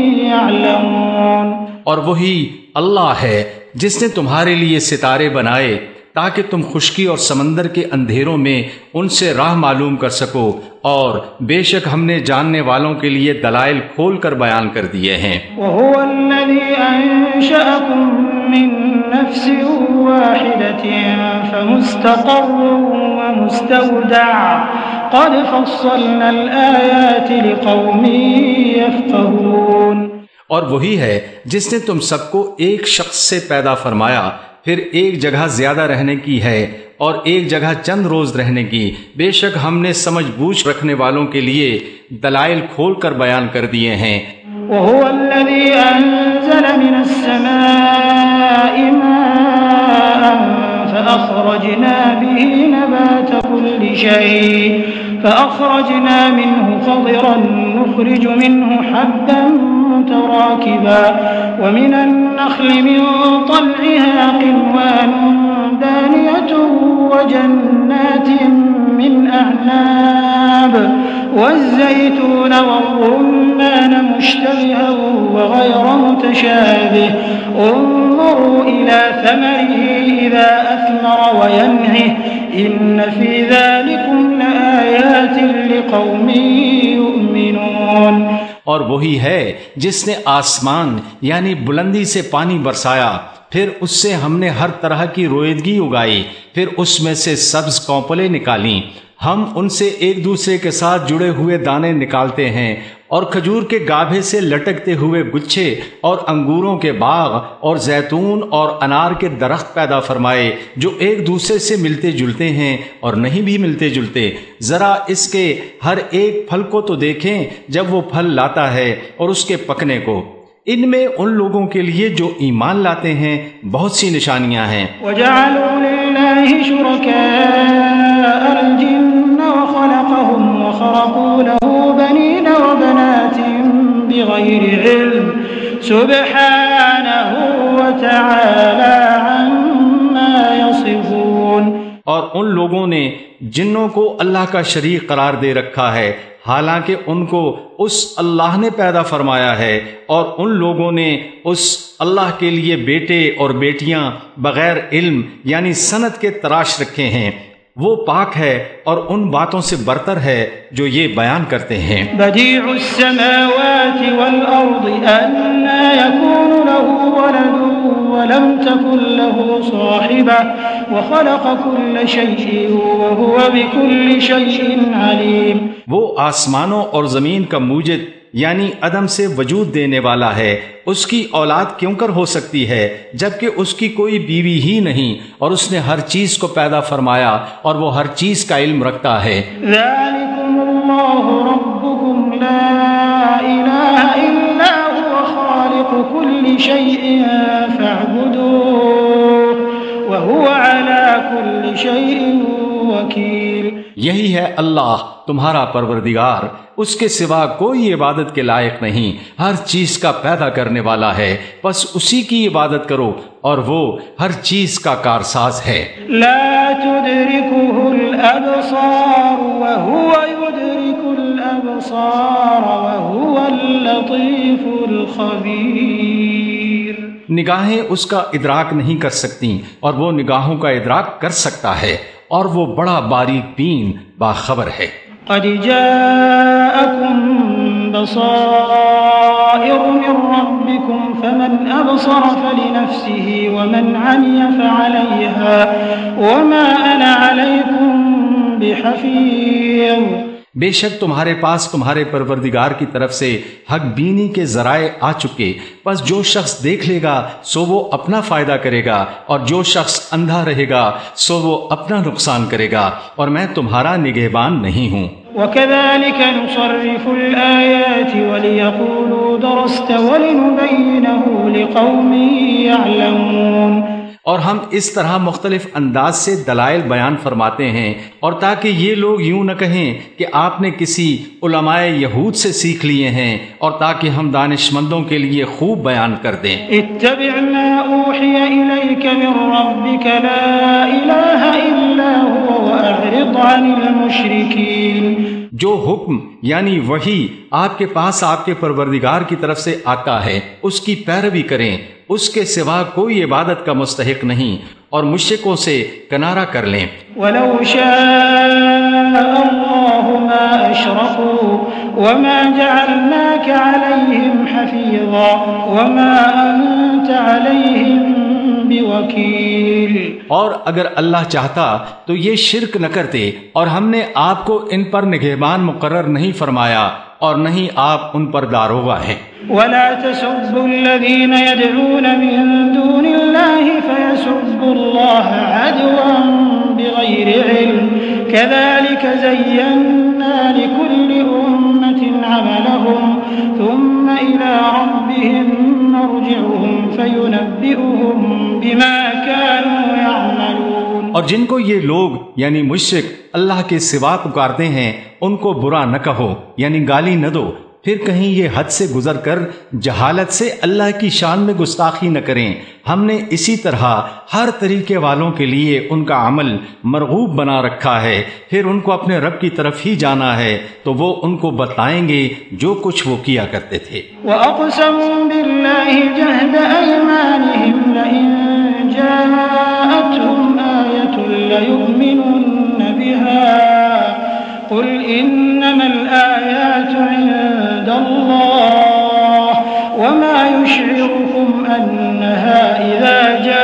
يعلمون۔ اور وہی اللہ ہے جس نے تمہارے لیے ستارے بنائے تاکہ تم خشکی اور سمندر کے اندھیروں میں ان سے راہ معلوم کر سکو، اور بے شک ہم نے جاننے والوں کے لیے دلائل کھول کر بیان کر دیے ہیں۔ وَهُوَ الَّذِي أَنشَأَكُم مِّن نَّفْسٍ وَاحِدَةٍ فَمُسْتَقَرٌّ وَمُسْتَوْدَعٌ قَدْ فَصَّلْنَا الْآيَاتِ لِقَوْمٍ يَفْقَهُونَ۔ اور وہی ہے جس نے تم سب کو ایک شخص سے پیدا فرمایا، پھر ایک جگہ زیادہ رہنے کی ہے اور ایک جگہ چند روز رہنے کی، بے شک ہم نے سمجھ بوجھ رکھنے والوں کے لیے دلائل کھول کر بیان کر دیے ہیں۔ وَهُوَ الَّذِي أَنزَلَ مِنَ السَّمَاءِ مَاءً فَأَخْرَجْنَا بِهِ نَبَاتَ كُلِّ شَيْءٍ فَأَخْرَجْنَا مِنْهُ خَضِرًا نُخْرِجُ مِنْهُ حَبًّا متراكبا ومن النخل من طلعها قنوان دانية وجنات من أعناب والزيتون والرمان مشتبها وغير متشابه انظروا إلى ثمره إذا أثمر وينعه إن في ذلكم لآيات لقوم يؤمنون۔ اور وہی ہے جس نے آسمان یعنی بلندی سے پانی برسایا، پھر اس سے ہم نے ہر طرح کی رویدگی اگائی، پھر اس میں سے سبز کونپلیں نکالیں، ہم ان سے ایک دوسرے کے ساتھ جڑے ہوئے دانے نکالتے ہیں، اور کھجور کے گابھے سے لٹکتے ہوئے گچھے اور انگوروں کے باغ اور زیتون اور انار کے درخت پیدا فرمائے جو ایک دوسرے سے ملتے جلتے ہیں اور نہیں بھی ملتے جلتے، ذرا اس کے ہر ایک پھل کو تو دیکھیں جب وہ پھل لاتا ہے اور اس کے پکنے کو، ان میں ان لوگوں کے لیے جو ایمان لاتے ہیں بہت سی نشانیاں ہیں۔ وَجَعَلُوا لِلَّهِ شُرَكَاءَ الْجِنَّ وَخَلَقَهُمْ وَخَرَقُوا لَهُ بَنِينَ وَبَنَاتٍ بِغَيْرِ عِلْمٍ سُبْحَانَهُ وَتَعَالَى عَمَّا يَصِفُونَ۔ اور ان لوگوں نے جنوں کو اللہ کا شریک قرار دے رکھا ہے، حالانکہ ان کو اس اللہ نے پیدا فرمایا ہے، اور ان لوگوں نے اس اللہ کے لیے بیٹے اور بیٹیاں بغیر علم یعنی سند کے تراش رکھے ہیں، وہ پاک ہے اور ان باتوں سے برتر ہے جو یہ بیان کرتے ہیں۔ بدیع السماوات والارض انا يكون له ولد ولم تكن له صاحبة وخلق كل شيء وهو بكل شيء عليم۔ وہ آسمانوں اور زمین کا موجد یعنی عدم سے وجود دینے والا ہے، اس کی اولاد کیوں کر ہو سکتی ہے جبکہ اس کی کوئی بیوی ہی نہیں، اور اس نے ہر چیز کو پیدا فرمایا اور وہ ہر چیز کا علم رکھتا ہے۔ ذالکم اللہ ربکم لا الہ الا هو خالق کل شیء فاعبدوه یہی ہے اللہ تمہارا پروردگار، اس کے سوا کوئی عبادت کے لائق نہیں، ہر چیز کا پیدا کرنے والا ہے، بس اسی کی عبادت کرو اور وہ ہر چیز کا کارساز ہے۔ لا تدركه الأبصار وهو يدرك الأبصار وهو اللطيف الخبير۔ نگاہیں اس کا ادراک نہیں کر سکتی اور وہ نگاہوں کا ادراک کر سکتا ہے، اور وہ بڑا باریک بین باخبر ہے۔ قد جاءكم بصائر من ربكم فمن أبصر فلنفسه ومن عمي فعليها وما أنا عليكم بحفيظ۔ بے شک تمہارے پاس تمہارے پروردگار کی طرف سے حق بینی کے ذرائع آ چکے، بس جو شخص دیکھ لے گا سو وہ اپنا فائدہ کرے گا، اور جو شخص اندھا رہے گا سو وہ اپنا نقصان کرے گا، اور میں تمہارا نگہبان نہیں ہوں۔ وَكَذَلِكَ نُصَرِّفُ الْآيَاتِ وَلِيَقُولُوا دَرَسْتَ وَلِنُبَيِّنَهُ لِقَوْمٍ يَعْلَمُونَ۔ اور ہم اس طرح مختلف انداز سے دلائل بیان فرماتے ہیں، اور تاکہ یہ لوگ یوں نہ کہیں کہ آپ نے کسی علماء یہود سے سیکھ لیے ہیں، اور تاکہ ہم دانش مندوں کے لیے خوب بیان کر دیں۔ اتبع ما اوحی الیک من ربک لا الہ الا هو واعرض عن المشرکین۔ جو حکم یعنی وحی آپ کے پاس آپ کے پروردگار کی طرف سے آتا ہے اس کی پیروی کریں، اس کے سوا کوئی عبادت کا مستحق نہیں، اور مشرکوں سے کنارہ کر لیں۔ وَلَوْ شَاءَ اللَّهُ مَا أَشْرَكُوا وَمَا جَعَلْنَاكَ عَلَيْهِمْ حَفِيظًا وَمَا أَنْتَ عَلَيْهِمْ بِوَكِيلٍ۔ اور اگر اللہ چاہتا تو یہ شرک نہ کرتے، اور ہم نے آپ کو ان پر نگہبان مقرر نہیں فرمایا، اور نہیں آپ ان پر داروغہ ہیں۔ ولا تسبوا الذين يدعون من دون الله فيسبوا الله عدوا بغير علم كذلك زينا لكل أمة عملهم ثم إلى ربهم مرجعهم فينبئهم بما كانوا يعملون۔ اور جن کو یہ لوگ یعنی مشرک اللہ کے سوا پکارتے ہیں ان کو برا نہ کہو، یعنی گالی نہ دو، پھر کہیں یہ حد سے گزر کر جہالت سے اللہ کی شان میں گستاخی نہ کریں۔ ہم نے اسی طرح ہر طریقے والوں کے لیے ان کا عمل مرغوب بنا رکھا ہے، پھر ان کو اپنے رب کی طرف ہی جانا ہے تو وہ ان کو بتائیں گے جو کچھ وہ کیا کرتے تھے۔ وَأَقْسَمُوا بِاللَّهِ جَهْدَ أَيْمَانِهِمْ لَئِن جَاءَتْهُمْ آيَةٌ لَّيُؤْمِنُنَّ بِهَا قُلْ إِنَّمَا الْآيَاتُ عِندَ اللَّهِ وَمَا يُشْعِرُكُمْ أَنَّهَا إِذَا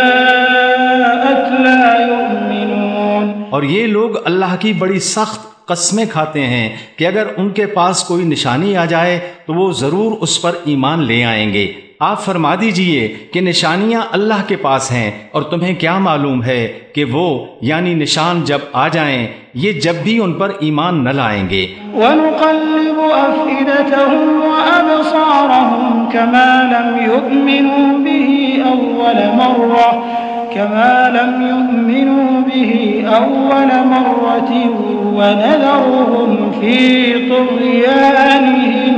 جَاءَتْ لَا يُؤْمِنُونَ۔ اور یہ لوگ اللہ کی بڑی سخت قسمیں کھاتے ہیں کہ اگر ان کے پاس کوئی نشانی آ جائے تو وہ ضرور اس پر ایمان لے آئیں گے۔ آپ فرما دیجئے کہ نشانیاں اللہ کے پاس ہیں، اور تمہیں کیا معلوم ہے کہ وہ یعنی نشان جب آ جائیں یہ جب بھی ان پر ایمان نہ لائیں گے۔ وَنُقَلِّبُ أَفْئِدَتَهُمْ وَأَبْصَارَهُمْ كَمَا لَمْ يُؤْمِنُوا بِهِ أَوَّلَ مَرَّةٍ كَمَا لَمْ يُؤْمِنُوا بِهِ أَوَّلَ مَرَّةٍ وَنَذَرُهُمْ فِي طُغْيَانِهِمْ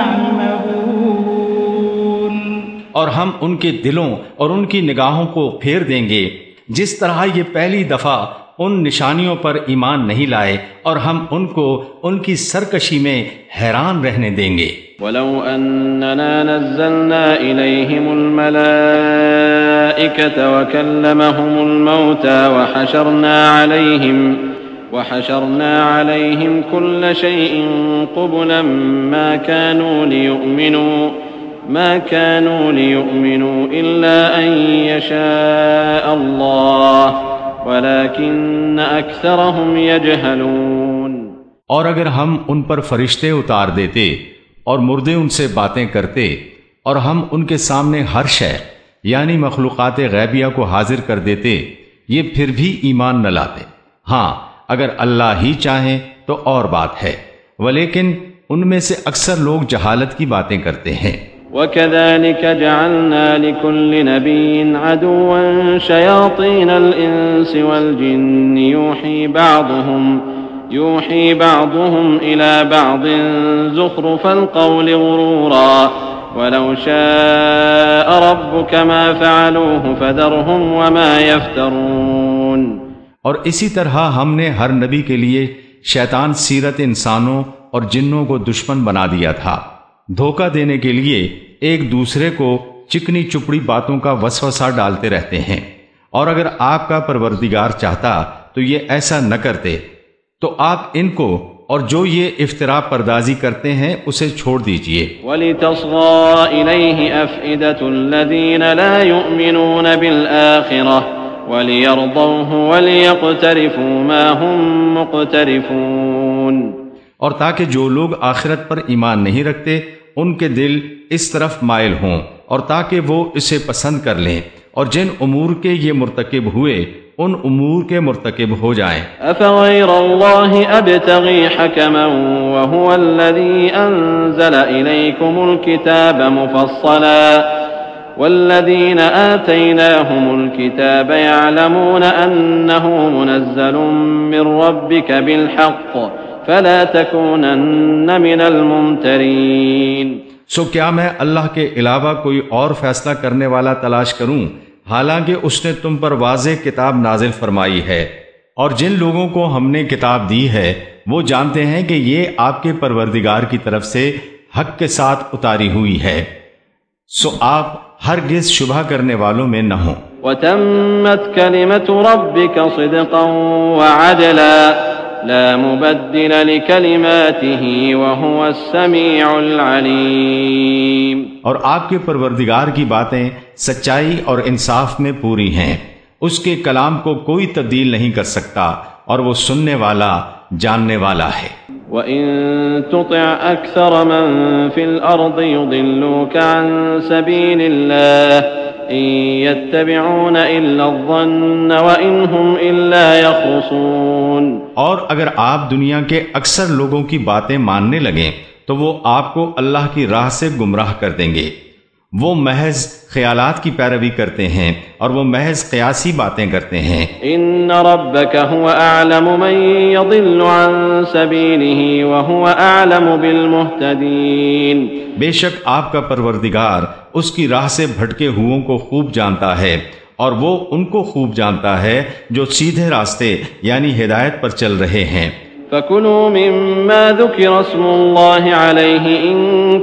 يَعْمَهُونَ۔ اور ہم ان کے دلوں اور ان کی نگاہوں کو پھیر دیں گے جس طرح یہ پہلی دفعہ ان نشانیوں پر ایمان نہیں لائے، اور ہم ان کو ان کی سرکشی میں حیران رہنے دیں گے۔ وَلَوْ أَنَّنَا نَزَّلْنَا إِلَيْهِمُ الْمَلَائِكَةَ وَكَلَّمَهُمُ الْمَوْتَى وَحَشَرْنَا عَلَيْهِمْ وَحَشَرْنَا عَلَيْهِمْ كُلَّ شَيْءٍ قُبُلًا مَا كَانُوا لِيُؤْمِنُوا ما كانوا ليؤمنوا إلا أن يشاء الله ولكن أكثرهم يجهلون۔ اور اگر ہم ان پر فرشتے اتار دیتے اور مردے ان سے باتیں کرتے، اور ہم ان کے سامنے ہر شے یعنی مخلوقات غیبیہ کو حاضر کر دیتے، یہ پھر بھی ایمان نہ لاتے۔ ہاں اگر اللہ ہی چاہیں تو اور بات ہے، ولیکن ان میں سے اکثر لوگ جہالت کی باتیں کرتے ہیں۔ وَكَذَلِكَ جَعَلْنَا لِكُلِّ نَبِيٍّ عَدُوًّا شَيَاطِينَ الْإِنسِ وَالْجِنِّ يُوحِي بَعْضُهُمْ يوحي بعضهم إلى بعض زخرف القول غرورا ولو شاء ربك ما فعلوه فذرهم وما يفترون۔ اور اسی طرح ہم نے ہر نبی کے لیے شیطان سیرت انسانوں اور جنوں کو دشمن بنا دیا تھا، دھوکہ دینے کے لیے ایک دوسرے کو چکنی چپڑی باتوں کا وسوسہ ڈالتے رہتے ہیں، اور اگر آپ کا پروردگار چاہتا تو یہ ایسا نہ کرتے، تو آپ ان کو اور جو یہ افطرا پردازی کرتے ہیں اسے چھوڑ دیجئے۔ وَلِتَصْغَىٰ إِلَيْهِ أَفْئِدَةُ الَّذِينَ لَا يُؤْمِنُونَ بِالْآخِرَةِ وَلِيَرْضَوْهُ وَلِيَقْتَرِفُوا مَا هُمْ مُقْتَرِفُونَ، اور تاکہ جو لوگ آخرت پر ایمان نہیں رکھتے ان کے دل اس طرف مائل ہوں، اور تاکہ وہ اسے پسند کر لیں، اور جن امور کے یہ مرتکب ہوئے ان امور کے مرتکب ہو جائیں۔ أَفَغَيْرَ اللَّهِ أَبْتَغِي حَكَمًا وَهُوَ الَّذِي أَنزَلَ إِلَيْكُمُ الْكِتَابَ مُفَصَّلًا وَالَّذِينَ آتَيْنَاهُمُ الْكِتَابَ يَعْلَمُونَ أَنَّهُ مُنَزَّلٌ مِّن رَّبِّكَ بِالْحَقِّ فَلَا تَكُونَنَّ مِنَ الْمُمْتَرِينَ۔ سو کیا میں اللہ کے علاوہ کوئی اور فیصلہ کرنے والا تلاش کروں، حالانکہ اس نے تم پر واضح کتاب نازل فرمائی ہے، اور جن لوگوں کو ہم نے کتاب دی ہے وہ جانتے ہیں کہ یہ آپ کے پروردگار کی طرف سے حق کے ساتھ اتاری ہوئی ہے، سو آپ ہرگز شبہ کرنے والوں میں نہ ہوں۔ وَتَمَّتْ كَلِمَةُ رَبِّكَ صِدْقًا وَعَدْلًا لا مبدل لكلماته وهو السميع العليم۔ اور آپ کے پروردگار کی باتیں سچائی اور انصاف میں پوری ہیں، اس کے کلام کو کوئی تبدیل نہیں کر سکتا، اور وہ سننے والا جاننے والا ہے۔ وَإِن تُطِعْ أَكْثَرَ مَن فِي الْأَرْضِ يُضِلُّوكَ عَن سَبِيلِ اللَّهِ إِن يَتَّبِعُونَ إِلَّا الظَّنَّ وَإِنْ هُمْ إِلَّا يَخْرُصُونَ۔ اور اگر آپ دنیا کے اکثر لوگوں کی باتیں ماننے لگیں تو وہ آپ کو اللہ کی راہ سے گمراہ کر دیں گے، وہ محض خیالات کی پیروی کرتے ہیں اور وہ محض قیاسی باتیں کرتے ہیں۔ ان ربک هو اعلم من يضل عن سبیلہ وهو اعلم بالمہتدین۔ بے شک آپ کا پروردگار اس کی راہ سے بھٹکے ہوئوں کو خوب جانتا ہے، اور وہ ان کو خوب جانتا ہے جو سیدھے راستے یعنی ہدایت پر چل رہے ہیں۔ فَكُلُوا مِمَّا ذُكِرَ اسْمُ اللَّهِ عَلَيْهِ إِن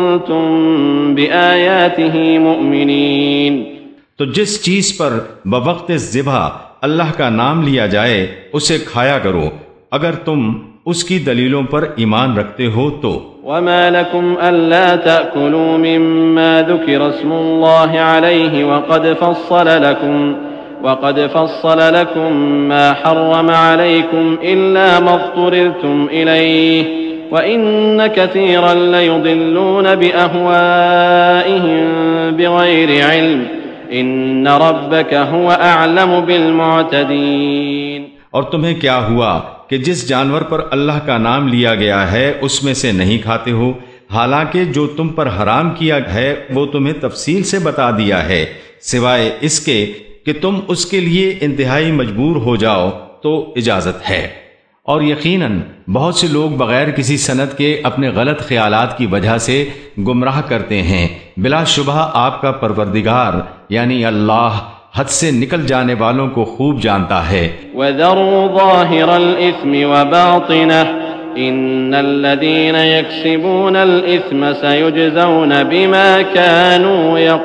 كُنتُم بِآيَاتِهِ مُؤْمِنِينَ، تو جس چیز پر بوقت ذبح اللہ کا نام لیا جائے اسے کھایا کرو اگر تم اس کی دلیلوں پر ایمان رکھتے ہو تو۔ وَمَا لَكُمْ أَلَّا تَأْكُلُوا مِمَّا ذُكِرَ اسْمُ اللَّهِ عَلَيْهِ وَقَدْ فَصَّلَ لَكُمْ وَقَدْ فَصَّلَ لَكُمْ مَا حَرَّمَ عَلَيْكُمْ إِلَّا مَا اضْطُرِرْتُمْ إِلَيْهِ وَإِنَّ كَثِيرًا لَيُضِلُّونَ بِأَهْوَائِهِمْ بِغَيْرِ عِلْمٍ إِنَّ رَبَّكَ هُوَ أَعْلَمُ بِالْمُعْتَدِينَ۔ اور تمہیں کیا ہوا کہ جس جانور پر اللہ کا نام لیا گیا ہے اس میں سے نہیں کھاتے ہو، حالانکہ جو تم پر حرام کیا ہے وہ تمہیں تفصیل سے بتا دیا ہے، سوائے اس کے کہ تم اس کے لیے انتہائی مجبور ہو جاؤ تو اجازت ہے۔ اور یقیناً بہت سے لوگ بغیر کسی سند کے اپنے غلط خیالات کی وجہ سے گمراہ کرتے ہیں، بلا شبہ آپ کا پروردگار یعنی اللہ حد سے نکل جانے والوں کو خوب جانتا ہے۔ وَذَرُوا ظَاهِرَ الْإِثْمِ وَبَاطِنَهُ إِنَّ الَّذِينَ يَكْسِبُونَ الْإِثْمَ سَيُجْزَوْنَ بِمَا كَانُوا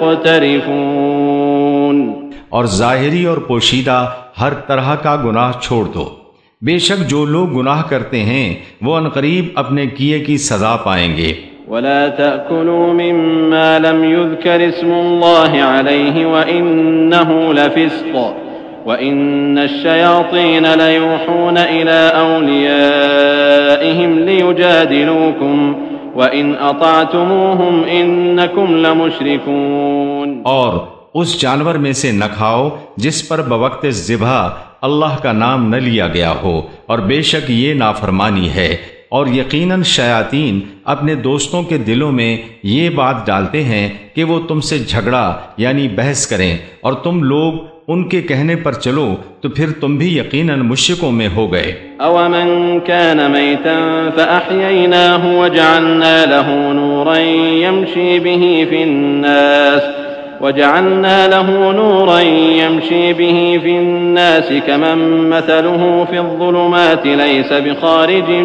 يَقْتَرِفُونَ۔ اور ظاہری اور پوشیدہ ہر طرح کا گناہ چھوڑ دو، بے شک جو لوگ گناہ کرتے ہیں وہ عنقریب اپنے کیے کی سزا پائیں گے۔ وَلَا تَأْكُلُوا مِمَّا لَمْ يُذْكَرِ اسْمُ اللَّهِ عَلَيْهِ وَإِنَّهُ لَفِسْقٌ وَإِنَّ الشَّيَاطِينَ لَيُوحُونَ إِلَىٰ أَوْلِيَائِهِمْ لِيُجَادِلُوكُمْ وَإِنْ أَطَعْتُمُوهُمْ إِنَّكُمْ لَمُشْرِكُونَ۔ اور اس جانور میں سے نہ کھاؤ جس پر بوقت ذبح اللہ کا نام نہ لیا گیا ہو، اور بے شک یہ نافرمانی ہے، اور یقیناً شیاطین اپنے دوستوں کے دلوں میں یہ بات ڈالتے ہیں کہ وہ تم سے جھگڑا یعنی بحث کریں، اور تم لوگ ان کے کہنے پر چلو تو پھر تم بھی یقیناً مشرکوں میں ہو گئے۔ أَوَمَنْ كَانَ مَيْتًا فَأَحْيَيْنَاهُ وَجَعَلْنَا لَهُ نُورًا يَمْشِي بِهِ فِي النَّاسِ وَجَعَلْنَا لَهُ نُورًا يَمْشِي بِهِ فِي النَّاسِ كَمَنْ مَثَلُهُ فِي الظُّلُمَاتِ لَيْسَ بِخَارِجٍ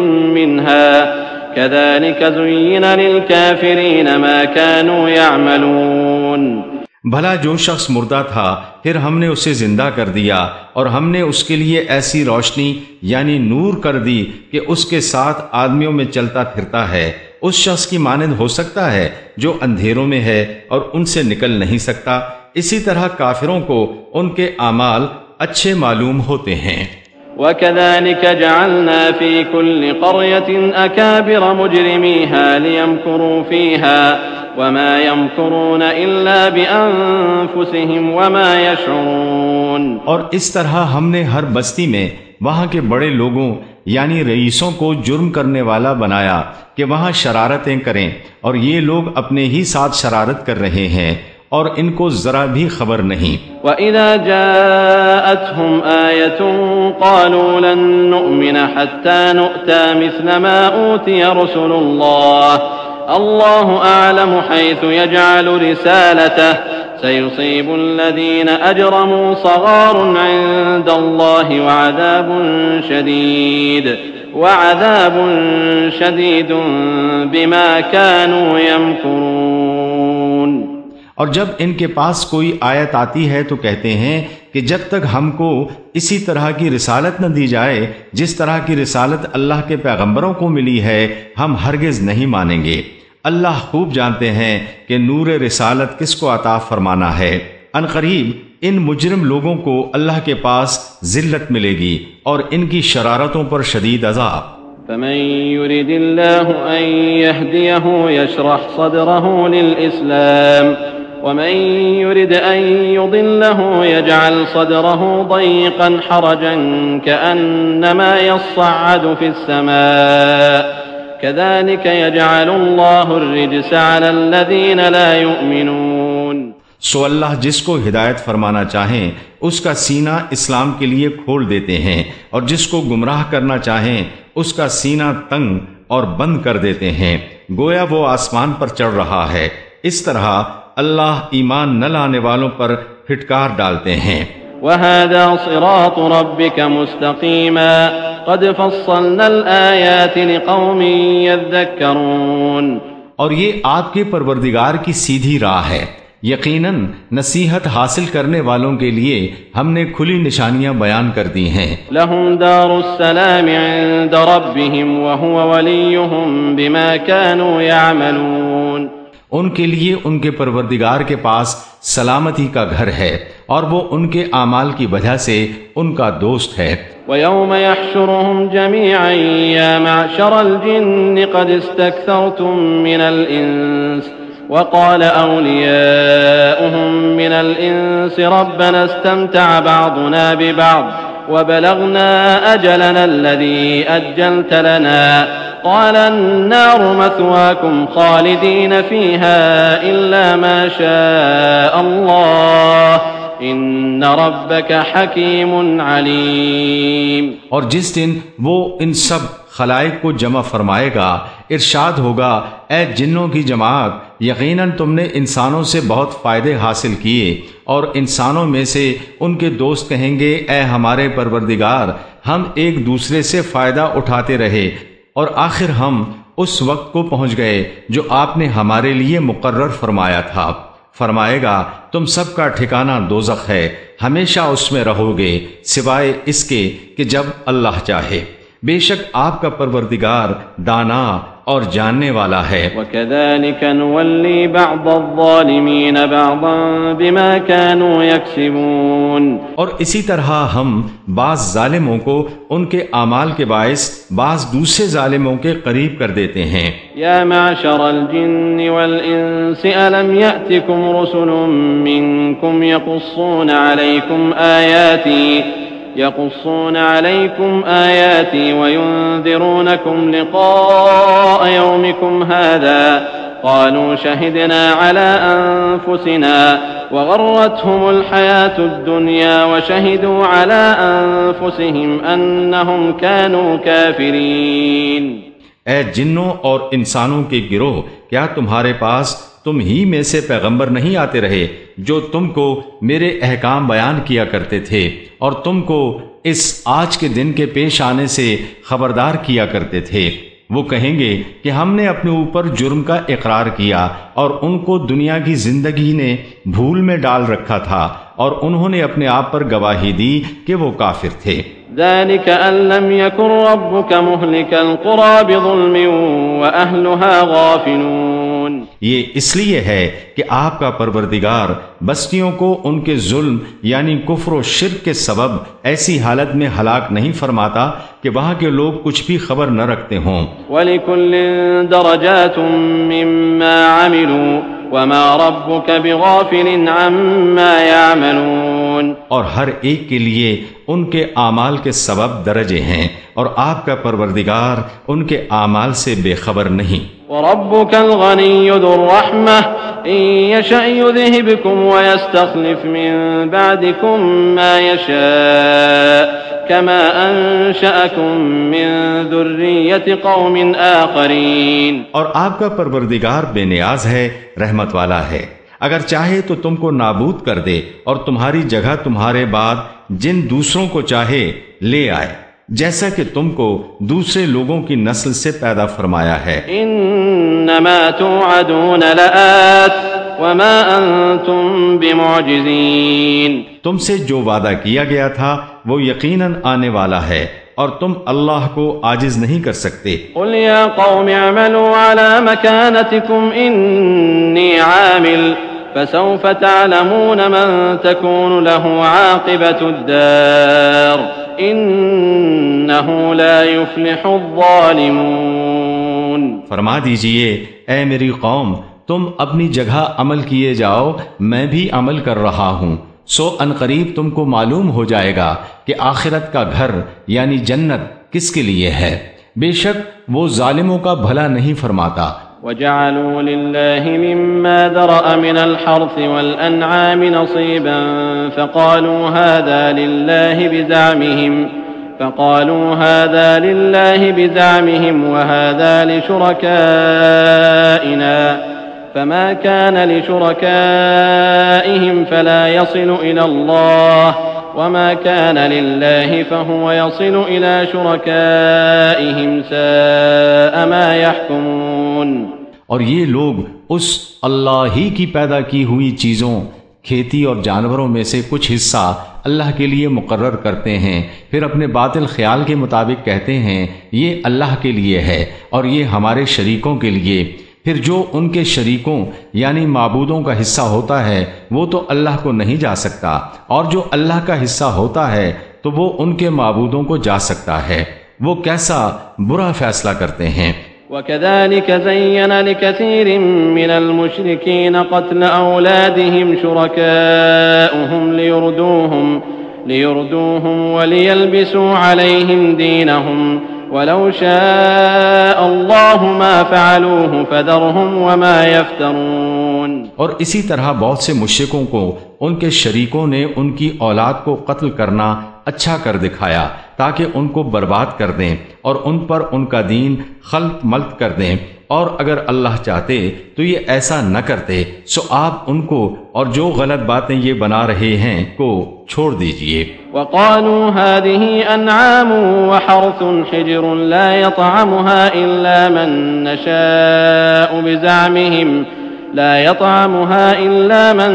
مِنْهَا كَذَلِكَ زُيِّنَ لِلْكَافِرِينَ مَا كَانُوا يَعْمَلُونَ۔ بھلا جو شخص مردہ تھا پھر ہم نے اسے زندہ کر دیا اور ہم نے اس کے لیے ایسی روشنی یعنی نور کر دی کہ اس کے ساتھ آدمیوں میں چلتا پھرتا ہے، اس شخص کی مانند ہو سکتا ہے جو اندھیروں میں ہے اور ان سے نکل نہیں سکتا۔ اسی طرح کافروں کو ان کے اعمال اچھے معلوم ہوتے ہیں۔ وَكَذَلِكَ جَعَلْنَا فِي كُلِّ قَرْيَةٍ أَكَابِرَ مُجْرِمِيهَا لِيَمْكُرُوا فِيهَا وَمَا يَمْكُرُونَ إِلَّا بِأَنفُسِهِمْ وَمَا يَشْعُرُونَ۔ اور اس طرح ہم نے ہر بستی میں وہاں کے بڑے لوگوں یعنی رئیسوں کو جرم کرنے والا بنایا کہ وہاں شرارتیں کریں، اور یہ لوگ اپنے ہی ساتھ شرارت کر رہے ہیں اور ان کو ذرا بھی خبر نہیں۔ وَإِذَا جَاءَتْهُمْ آيَةٌ قَالُوا لَن نُّؤْمِنَ حَتَّى نُؤْتَىٰ مِثْلَ مَا أُوتِيَ رُسُلُ اللَّهِ اللَّهُ أَعْلَمُ حَيْثُ يَجْعَلُ رِسَالَتَهُ سَيُصِيبُ الَّذِينَ أَجْرَمُوا صَغَارٌ عِندَ اللَّهِ وَعَذَابٌ شَدِيدٌ وَعَذَابٌ شَدِيدٌ بِمَا كَانُوا يَمْكُرُونَ۔ اور جب ان کے پاس کوئی آیت آتی ہے تو کہتے ہیں کہ جب تک ہم کو اسی طرح کی رسالت نہ دی جائے جس طرح کی رسالت اللہ کے پیغمبروں کو ملی ہے ہم ہرگز نہیں مانیں گے۔ اللہ خوب جانتے ہیں کہ نور رسالت کس کو عطا فرمانا ہے۔ ان قریب ان مجرم لوگوں کو اللہ کے پاس ذلت ملے گی اور ان کی شرارتوں پر شدید عذاب۔ فمن يرد الله أن يهديه يشرح صدره للإسلام ومن يرد أن يضله يجعل صدره ضيقا حرجا كأنما يصعد في السماء كذلك يجعل الله الرجس على الذين لا يؤمنون۔ سو اللہ جس کو ہدایت فرمانا چاہیں اس کا سینہ اسلام کے لیے کھول دیتے ہیں، اور جس کو گمراہ کرنا چاہیں اس کا سینہ تنگ اور بند کر دیتے ہیں، گویا وہ آسمان پر چڑھ رہا ہے۔ اس طرح اللہ ایمان نہ لانے والوں پر پھٹکار ڈالتے ہیں۔ وَهَذَا صِرَاطُ رَبِّكَ مُسْتَقِيمًا قَدْ فَصَّلْنَا الْآيَاتِ لِقَوْمٍ يَذَّكَّرُونَ۔ اور یہ آپ کے پروردگار کی سیدھی راہ ہے، یقیناً نصیحت حاصل کرنے والوں کے لیے ہم نے کھلی نشانیاں بیان کر دی ہیں۔ لَهُمْ دَارُ السَّلَامِ عِندَ رَبِّهِمْ وَهُوَ وَلِيُّهُمْ بِمَا كَانُوا يَعْمَلُونَ۔ ان کے لیے ان کے پروردگار کے پاس سلامتی کا گھر ہے اور وہ ان کے اعمال کی وجہ سے ان کا دوست ہے۔ وَيَوْمَ يَحْشُرُهُمْ جَمِيعًا يَا مَعْشَرَ الْجِنِّ قَدِ اسْتَكْثَرْتُم مِّنَ الْإِنسِ وقال أولياؤهم من الإنس ربنا استمتع بعضنا ببعض وبلغنا أجلنا الذي أجلت لنا قال النار مثواكم خالدين فيها إلا ما شاء الله إن ربك حكيم عليم۔ اور جس دن وہ ان سب خلائق کو جمع فرمائے گا ارشاد ہوگا، اے جنوں کی جماعت، یقیناً تم نے انسانوں سے بہت فائدے حاصل کیے، اور انسانوں میں سے ان کے دوست کہیں گے، اے ہمارے پروردگار، ہم ایک دوسرے سے فائدہ اٹھاتے رہے اور آخر ہم اس وقت کو پہنچ گئے جو آپ نے ہمارے لیے مقرر فرمایا تھا۔ فرمائے گا، تم سب کا ٹھکانہ دوزخ ہے، ہمیشہ اس میں رہو گے سوائے اس کے کہ جب اللہ چاہے۔ بے شک آپ کا پروردگار دانا اور جاننے والا ہے۔ وَكَذَلِكَ نُوَلِّي بَعْضَ الظَّالِمِينَ بَعْضًا بِمَا كَانُوا يَكْسِبُونَ۔ اور اسی طرح ہم بعض ظالموں کو ان کے اعمال کے باعث بعض دوسرے ظالموں کے قریب کر دیتے ہیں۔ يَا مَعْشَرَ الْجِنِّ وَالْإِنسِ أَلَمْ يَأْتِكُمْ رُسُلٌ مِّنكُمْ يَقُصُّونَ عَلَيْكُمْ آيَاتِي يقصون عليكم آياتي وينذرونكم لقاء يومكم هذا قالوا شهدنا على أنفسنا وغرتهم الحياة الدنيا وشهدوا على أنفسهم أنهم كانوا كافرين۔ اے جنوں اور انسانوں کے گروہ، کیا تمہارے پاس تم ہی میں سے پیغمبر نہیں آتے رہے جو تم کو میرے احکام بیان کیا کرتے تھے اور تم کو اس آج کے دن کے پیش آنے سے خبردار کیا کرتے تھے؟ وہ کہیں گے کہ ہم نے اپنے اوپر جرم کا اقرار کیا اور ان کو دنیا کی زندگی نے بھول میں ڈال رکھا تھا اور انہوں نے اپنے آپ پر گواہی دی کہ وہ کافر تھے۔ ذلك أن لم يكن ربك مهلك القرى بظلم وأهلها غافلون۔ یہ اس لیے ہے کہ آپ کا پروردگار بستیوں کو ان کے ظلم یعنی کفر و شرک کے سبب ایسی حالت میں ہلاک نہیں فرماتا کہ وہاں کے لوگ کچھ بھی خبر نہ رکھتے ہوں۔ وَلِكُلٍّ دَرَجَاتٌ مِّمَّا عَمِلُوا وَمَا رَبُّكَ بِغَافِلٍ عَمَّا يَعْمَلُونَ، اور ہر ایک کے لیے ان کے اعمال کے سبب درجے ہیں اور آپ کا پروردگار ان کے اعمال سے بے خبر نہیں۔ وَرَبُّكَ الْغَنِيُّ ذُو الرَّحْمَةِ إِن يَشَأْ يُذْهِبْكُمْ وَيَسْتَخْلِفْ مِن بَعْدِكُم مَّا يَشَاءُ كَمَا أَنشَأَكُم مِّن ذُرِّيَّةِ قَوْمٍ آخَرِينَ، اور آپ کا پروردگار بے نیاز ہے، رحمت والا ہے، اگر چاہے تو تم کو نابود کر دے اور تمہاری جگہ تمہارے بعد جن دوسروں کو چاہے لے آئے، جیسا کہ تم کو دوسرے لوگوں کی نسل سے پیدا فرمایا ہے۔ انما توعدون لآت وما انتم بمعجزین، تم سے جو وعدہ کیا گیا تھا وہ یقیناً آنے والا ہے اور تم اللہ کو عاجز نہیں کر سکتے۔ قل یا قوم اعملوا على مكانتكم انی عامل فسوف تعلمون من تكون له عاقبة الدار انه لا يفلح الظالمون۔ فرما دیجئے اے میری قوم، تم اپنی جگہ عمل کیے جاؤ، میں بھی عمل کر رہا ہوں، سو ان قریب تم کو معلوم ہو جائے گا کہ آخرت کا گھر یعنی جنت کس کے لیے ہے، بے شک وہ ظالموں کا بھلا نہیں فرماتا۔ وَجَعَلُوا لِلَّهِ مِمَّا ذَرَأَ مِنَ الْحَرْثِ وَالْأَنْعَامِ نَصِيبًا فَقَالُوا هَذَا لِلَّهِ بِزَعْمِهِمْ فَقَالُوا هَذَا لِلَّهِ بِزَعْمِهِمْ وَهَذَا لِشُرَكَائِنَا فَمَا كَانَ لِشُرَكَائِهِمْ فَلَا يَصِلُ إِلَى اللَّهِ وَمَا كَانَ لِلَّهِ فَهُوَ يَصِلُ إِلَى شُرَكَائِهِمْ سَاءَ مَا يَحْكُمُونَ۔ اور یہ لوگ اس اللہ ہی کی پیدا کی ہوئی چیزوں، کھیتی اور جانوروں میں سے کچھ حصہ اللہ کے لیے مقرر کرتے ہیں، پھر اپنے باطل خیال کے مطابق کہتے ہیں یہ اللہ کے لیے ہے اور یہ ہمارے شریکوں کے لیے، پھر جو ان کے شریکوں یعنی معبودوں کا حصہ ہوتا ہے وہ تو اللہ کو نہیں جا سکتا، اور جو اللہ کا حصہ ہوتا ہے تو وہ ان کے معبودوں کو جا سکتا ہے۔ وہ کیسا برا فیصلہ کرتے ہیں۔ وَكَذَلِكَ زَيَّنَ لِكَثِيرٍ مِّنَ الْمُشْرِكِينَ قَتْلَ أَوْلَادِهِمْ شُرَكَاؤُهُمْ لِيُرْدُوهُمْ لِيُرْدُوهُمْ وَلِيَلْبِسُوا عَلَيْهِمْ دِينَهُمْ وَلَوْ شَاءَ اللَّهُ مَا فَعَلُوهُ فَذَرْهُمْ وَمَا يَفْتَرُونَ، اور اسی طرح بہت سے مشرکوں کو ان کے شریکوں نے ان کی اولاد کو قتل کرنا اچھا کر دکھایا تاکہ ان کو برباد کر دیں اور ان پر ان کا دین خلط ملط کر دیں، اور اگر اللہ چاہتے تو یہ ایسا نہ کرتے، سو آپ ان کو اور جو غلط باتیں یہ بنا رہے ہیں کو چھوڑ دیجئے۔ وَقَالُوا هَذِهِ أَنْعَامٌ وَحَرْثٌ حِجْرٌ لَا يَطْعَمُهَا إِلَّا مَن نَّشَاءُ بِزَعْمِهِمْ لا يطعمها إلا من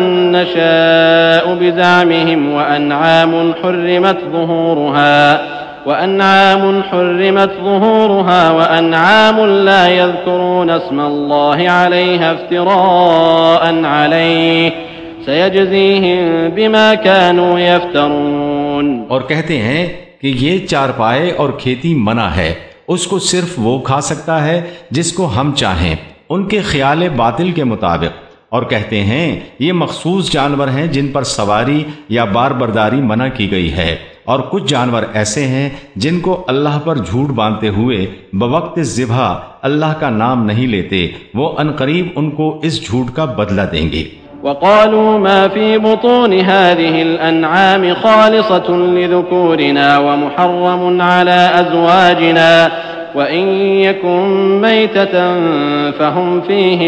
نشاء بزعمهم وأنعام حرمت ظهورها وأنعام حرمت ظهورها وأنعام لا يذكرون اسم الله عليها افتراء عليه سيجزيهم بما كانوا يفترون۔ اور کہتے ہیں کہ یہ چارپائے اور کھیتی منع ہے، اس کو صرف وہ کھا سکتا ہے جس کو ہم چاہیں ان کے خیال باطل کے مطابق، اور کہتے ہیں یہ مخصوص جانور ہیں جن پر سواری یا بار برداری منع کی گئی ہے، اور کچھ جانور ایسے ہیں جن کو اللہ پر جھوٹ باندھتے ہوئے بوقت ذبح اللہ کا نام نہیں لیتے، وہ عنقریب ان کو اس جھوٹ کا بدلہ دیں گے۔ وقالوا ما في بطون هذه الأنعام خالصة لذكورنا ومحرم على أزواجنا وإن يكن ميتة فهم فيه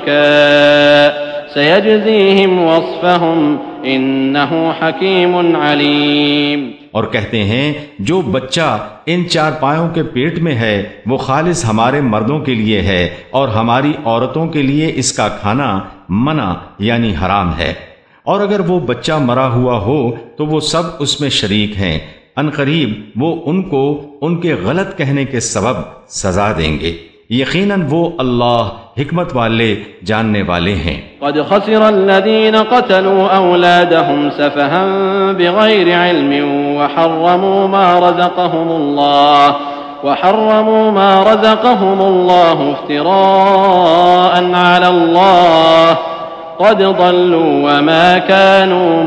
شركاء سيجزيهم وصفهم إنه حكيم عليم۔ اور کہتے ہیں جو بچہ ان چار پایوں کے پیٹ میں ہے وہ خالص ہمارے مردوں کے لیے ہے اور ہماری عورتوں کے لیے اس کا کھانا منع یعنی حرام ہے، اور اگر وہ بچہ مرا ہوا ہو تو وہ سب اس میں شریک ہیں، عنقریب وہ ان کو ان کے غلط کہنے کے سبب سزا دیں گے، یقیناً وہ اللہ حکمت والے جاننے والے ہیں۔ قد خسر الذين قتلوا أولادهم سفها بغير علم وحرموا ما رزقهم الله وحرموا ما رزقهم الله افتراء على الله قد ضلوا وما كانوا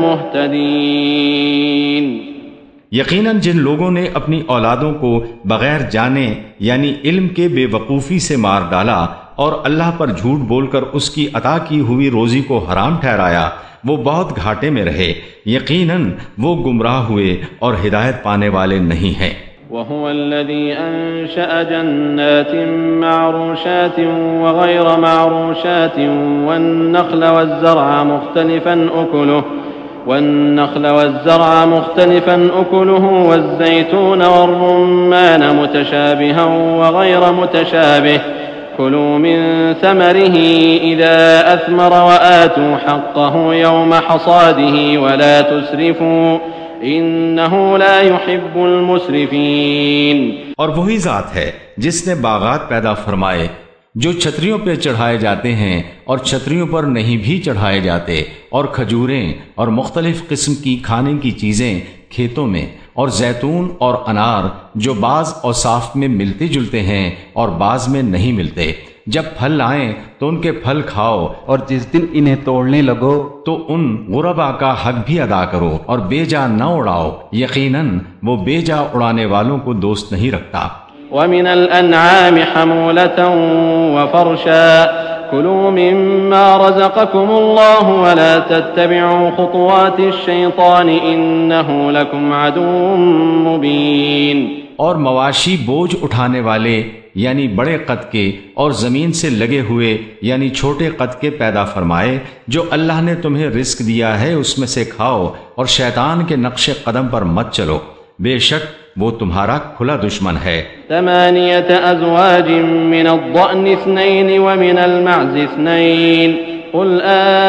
مهتدين۔ یقیناً جن لوگوں نے اپنی اولادوں کو بغیر جانے یعنی علم کے بے وقوفی سے مار ڈالا اور اللہ پر جھوٹ بول کر اس کی عطا کی ہوئی روزی کو حرام ٹھہرایا، وہ بہت گھاٹے میں رہے، یقیناً وہ گمراہ ہوئے اور ہدایت پانے والے نہیں ہیں۔ وهو الذي أنشأ جنات معروشات وغير معروشات والنخل والزرع مختلفا أكله والنخل والزرع مختلفا أكله والزيتون والرمان متشابها وغير متشابه كلوا من ثمره إذا أثمر وآتوا حقه يوم حصاده ولا تسرفوا إنه لا يحب المسرفين۔ اور وہی ذات ہے جس نے باغات پیدا فرمائے جو چھتریوں پہ چڑھائے جاتے ہیں اور چھتریوں پر نہیں بھی چڑھائے جاتے، اور کھجوریں اور مختلف قسم کی کھانے کی چیزیں کھیتوں میں، اور زیتون اور انار جو بعض اوصاف میں ملتے جلتے ہیں اور بعض میں نہیں ملتے، جب پھل آئیں تو ان کے پھل کھاؤ، اور جس دن انہیں توڑنے لگو تو ان غربا کا حق بھی ادا کرو اور بے جا نہ اڑاؤ، یقیناً وہ بے جا اڑانے والوں کو دوست نہیں رکھتا۔ ومن الأنعام حمولة وفرشا كلوا مما رزقكم الله ولا تتبعوا خطوات الشيطان إنه لكم عدو مبين۔ اور مواشی بوجھ اٹھانے والے یعنی بڑے قد کے اور زمین سے لگے ہوئے یعنی چھوٹے قد کے پیدا فرمائے، جو اللہ نے تمہیں رزق دیا ہے اس میں سے کھاؤ، اور شیطان کے نقش قدم پر مت چلو، بے شک وہ تمہارا کھلا دشمن ہے۔ ثمانية أزواج من الضأن اثنين ومن المعز اثنين قل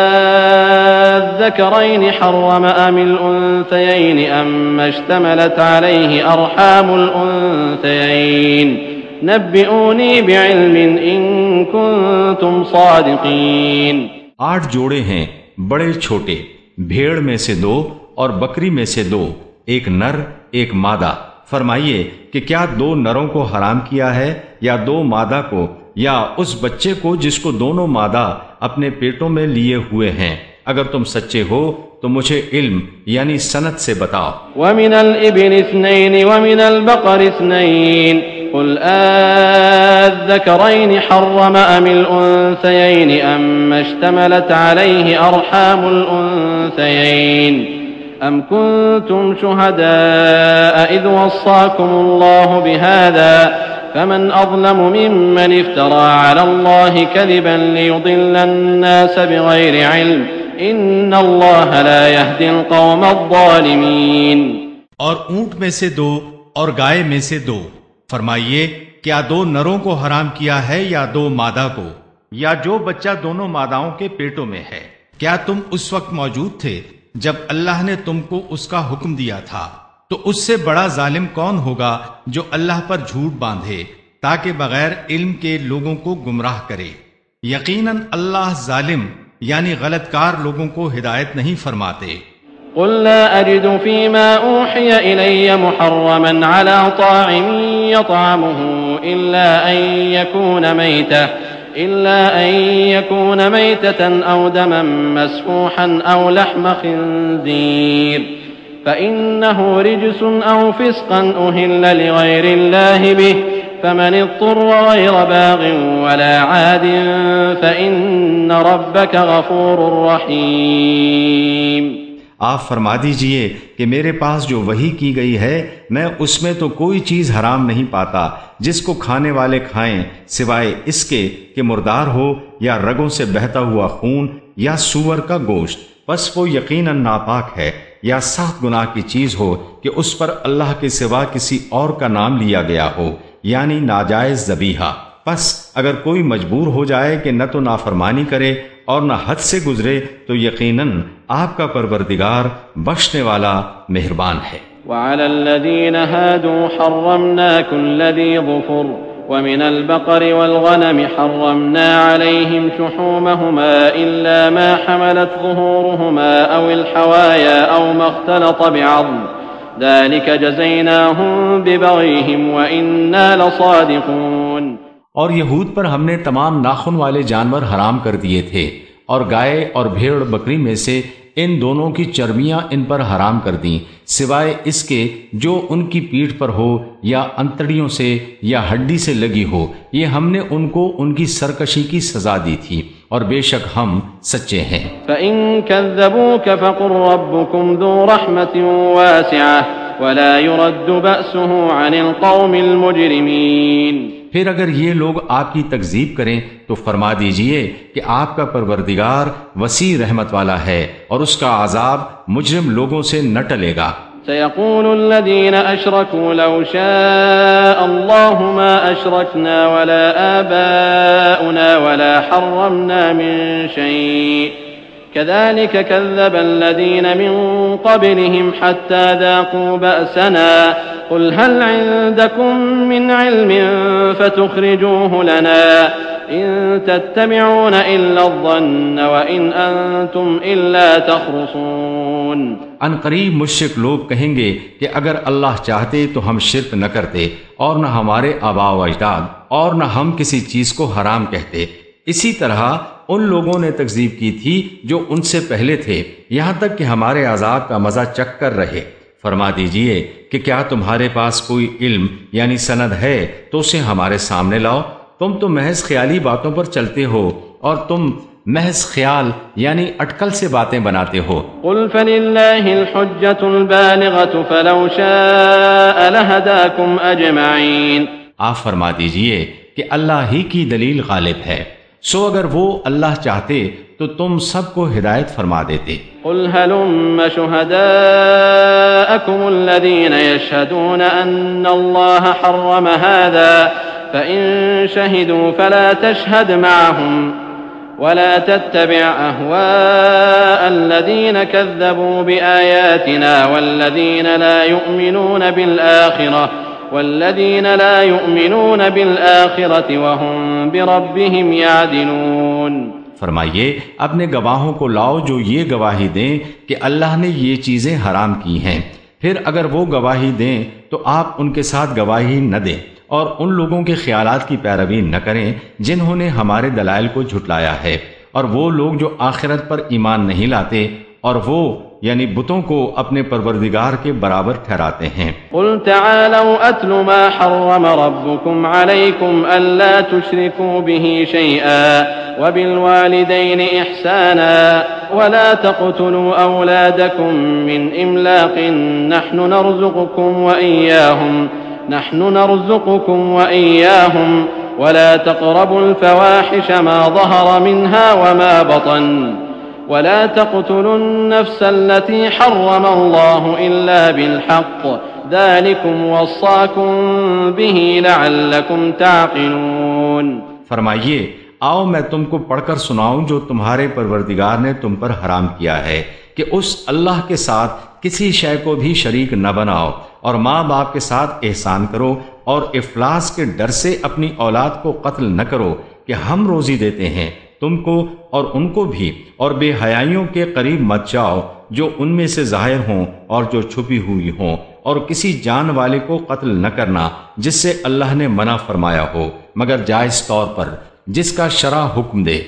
آذكرين حرم أم الأنثيين أم اشتملت عليه أرحام الأنثيين نبئوني بعلم إن كنتم صادقين۔ آٹھ جوڑے ہیں بڑے چھوٹے، بھیڑ میں سے دو اور بکری میں سے دو، ایک نر ایک مادہ، فرمائیے کہ کیا دو نروں کو حرام کیا ہے یا دو مادہ کو، یا اس بچے کو جس کو دونوں مادہ اپنے پیٹوں میں لیے ہوئے ہیں؟ اگر تم سچے ہو تو مجھے علم یعنی سند سے بتاؤ۔ وَمِنَ الْإِبِلِ اثْنَيْنِ وَمِنَ الْبَقَرِ اثْنَيْنِ قُلْ آذَّكَرَيْنِ حَرَّمَ أَمِ الْأُنثَيَيْنِ أَمَّ اشْتَمَلَتْ عَلَيْهِ أَرْحَامُ الْأُنثَيَيْنِ أَمْ كُنْتُمْ شُهَدَاءَ إِذْ وَصَّاكُمُ اللَّهُ بِهَذَا فَمَنْ أَظْلَمُ مِمَّنِ افْتَرَى عَلَى اللَّهِ كَذِبًا لِيُضِلَّ النَّاسَ بِغَيْرِ عِلْمٍ إِنَّ اللَّهَ لَا يَهْدِي الْقَوْمَ الظَّالِمِينَ۔ اور اونٹ میں سے دو اور گائے میں سے دو، فرمائیے کیا دو نروں کو حرام کیا ہے یا دو مادہ کو، یا جو بچہ دونوں ماداؤں کے پیٹوں میں ہے؟ کیا تم اس وقت موجود تھے جب اللہ نے تم کو اس کا حکم دیا تھا؟ تو اس سے بڑا ظالم کون ہوگا جو اللہ پر جھوٹ باندھے تاکہ بغیر علم کے لوگوں کو گمراہ کرے؟ یقیناً اللہ ظالم یعنی غلط کار لوگوں کو ہدایت نہیں فرماتے۔ قل لا أجد فيما أوحي إلي محرما على طاعم يطعمه إلا أن يكون ميتة إلا أن يكون ميتة أو دما مسفوحا أو لحم خنزير فإنه رجس أو فسقا أهل لغير الله به فمن اضطر غير باغ ولا عاد فإن ربك غفور رحيم۔ آپ فرما دیجئے کہ میرے پاس جو وحی کی گئی ہے میں اس میں تو کوئی چیز حرام نہیں پاتا جس کو کھانے والے کھائیں سوائے اس کے کہ مردار ہو یا رگوں سے بہتا ہوا خون یا سور کا گوشت، بس وہ یقیناً ناپاک ہے، یا سخت گناہ کی چیز ہو کہ اس پر اللہ کے سوا کسی اور کا نام لیا گیا ہو، یعنی ناجائز ذبیحہ۔ پس اگر کوئی مجبور ہو جائے کہ نہ تو نافرمانی کرے اور نہ حد سے گزرے تو یقیناً آپ کا پروردگار بخشنے والا مہربان ہے۔ وعلى الذين هادوا حرمنا كل ذي ظفر ومن البقر والغنم حرمنا عليهم شحومهما إلا ما حملت ظهورهما أو الحوايا أو ما اختلط بعظم ذلك جزيناهم ببغيهم وإنا لصادقون۔ اور یہود پر ہم نے تمام ناخن والے جانور حرام کر دیے تھے، اور گائے اور بھیڑ بکری میں سے ان دونوں کی چربیاں ان پر حرام کر دیں سوائے اس کے جو ان کی پیٹھ پر ہو یا انتڑیوں سے یا ہڈی سے لگی ہو، یہ ہم نے ان کو ان کی سرکشی کی سزا دی تھی، اور بے شک ہم سچے ہیں۔ فَإِن كَذَّبُوكَ فَقُلْ رَبُّكُمْ ذُو رَحْمَةٍ وَاسِعَةٍ وَلَا يُرَدُّ بَأْسُهُ عَنِ الْقَوْمِ الْمُجْرِمِينَ۔ پھر اگر یہ لوگ آپ کی تکذیب کریں تو فرما دیجئے کہ آپ کا پروردگار وسیع رحمت والا ہے اور اس کا عذاب مجرم لوگوں سے نہ ٹلے گا۔ سيقول الذين أشركوا لو شاء الله ما أشركنا ولا آباؤنا ولا حرمنا من شيء كذلك كذب الذين من قبلهم حتى ذاقوا بأسنا قل هل عندكم من علم فتخرجوه لنا إن تتبعون إلا الظن وإن أنتم إلا تخرصون۔ ان قریب مشرک لوگ کہیں گے کہ اگر اللہ چاہتے تو ہم شرک نہ کرتے اور نہ ہمارے آباء و اجداد اور نہ ہم کسی چیز کو حرام کہتے۔ اسی طرح ان لوگوں نے تکذیب کی تھی جو ان سے پہلے تھے، یہاں تک کہ ہمارے عذاب کا مزہ چکھ کر رہے۔ فرما دیجئے کہ کیا تمہارے پاس کوئی علم یعنی سند ہے تو اسے ہمارے سامنے لاؤ، تم تو محض خیالی باتوں پر چلتے ہو اور تم محض خیال یعنی اٹکل سے باتیں بناتے ہو۔ قل فللہ الحجۃ البالغۃ فلو شاء لہداکم اجمعین۔ آپ فرما دیجئے کہ اللہ ہی کی دلیل غالب ہے، سو اگر وہ اللہ چاہتے تو تم سب کو ہدایت فرما دیتے۔ قل هلم شهداءكم الذين يشهدون أن الله حرم هذا فإن شهدوا فلا تشهد معهم ولا تتبع أهواء الذين كذبوا بآياتنا والذين لا يؤمنون بالآخرة والذين لا يؤمنون بالآخرة وهم بربهم يعدلون۔ فرمائیے اپنے گواہوں کو لاؤ جو یہ گواہی دیں کہ اللہ نے یہ چیزیں حرام کی ہیں، پھر اگر وہ گواہی دیں تو آپ ان کے ساتھ گواہی نہ دیں اور ان لوگوں کے خیالات کی پیروی نہ کریں جنہوں نے ہمارے دلائل کو جھٹلایا ہے، اور وہ لوگ جو آخرت پر ایمان نہیں لاتے اور وہ یعنی بتوں کو اپنے پروردگار کے برابر ٹھہراتے ہیں۔ قل تعالوا اتل ما حرم ربكم عليكم الا تشركوا به شيئا وبالوالدين احسانا ولا تقتلوا اولادكم من املاق نحن نرزقكم واياهم نحن نرزقكم واياهم ولا تقربوا الفواحش ما ظهر منها وما بطن ولا تقتلوا النفس التي حرم الله إلا بالحق ذلكم وصاكم به لعلكم تعقلون۔ فرمائیے آؤ میں تم کو پڑھ کر سناؤں جو تمہارے پروردگار نے تم پر حرام کیا ہے کہ اس اللہ کے ساتھ کسی شے کو بھی شریک نہ بناؤ، اور ماں باپ کے ساتھ احسان کرو، اور افلاس کے ڈر سے اپنی اولاد کو قتل نہ کرو کہ ہم روزی دیتے ہیں تم کو اور ان کو بھی، اور بے حیائیوں کے قریب مت جاؤ جو ان میں سے ظاہر ہوں اور جو چھپی ہوئی ہوں، اور کسی جان والے کو قتل نہ کرنا جس سے اللہ نے منع فرمایا ہو مگر جائز طور پر جس کا شرع حکم دے۔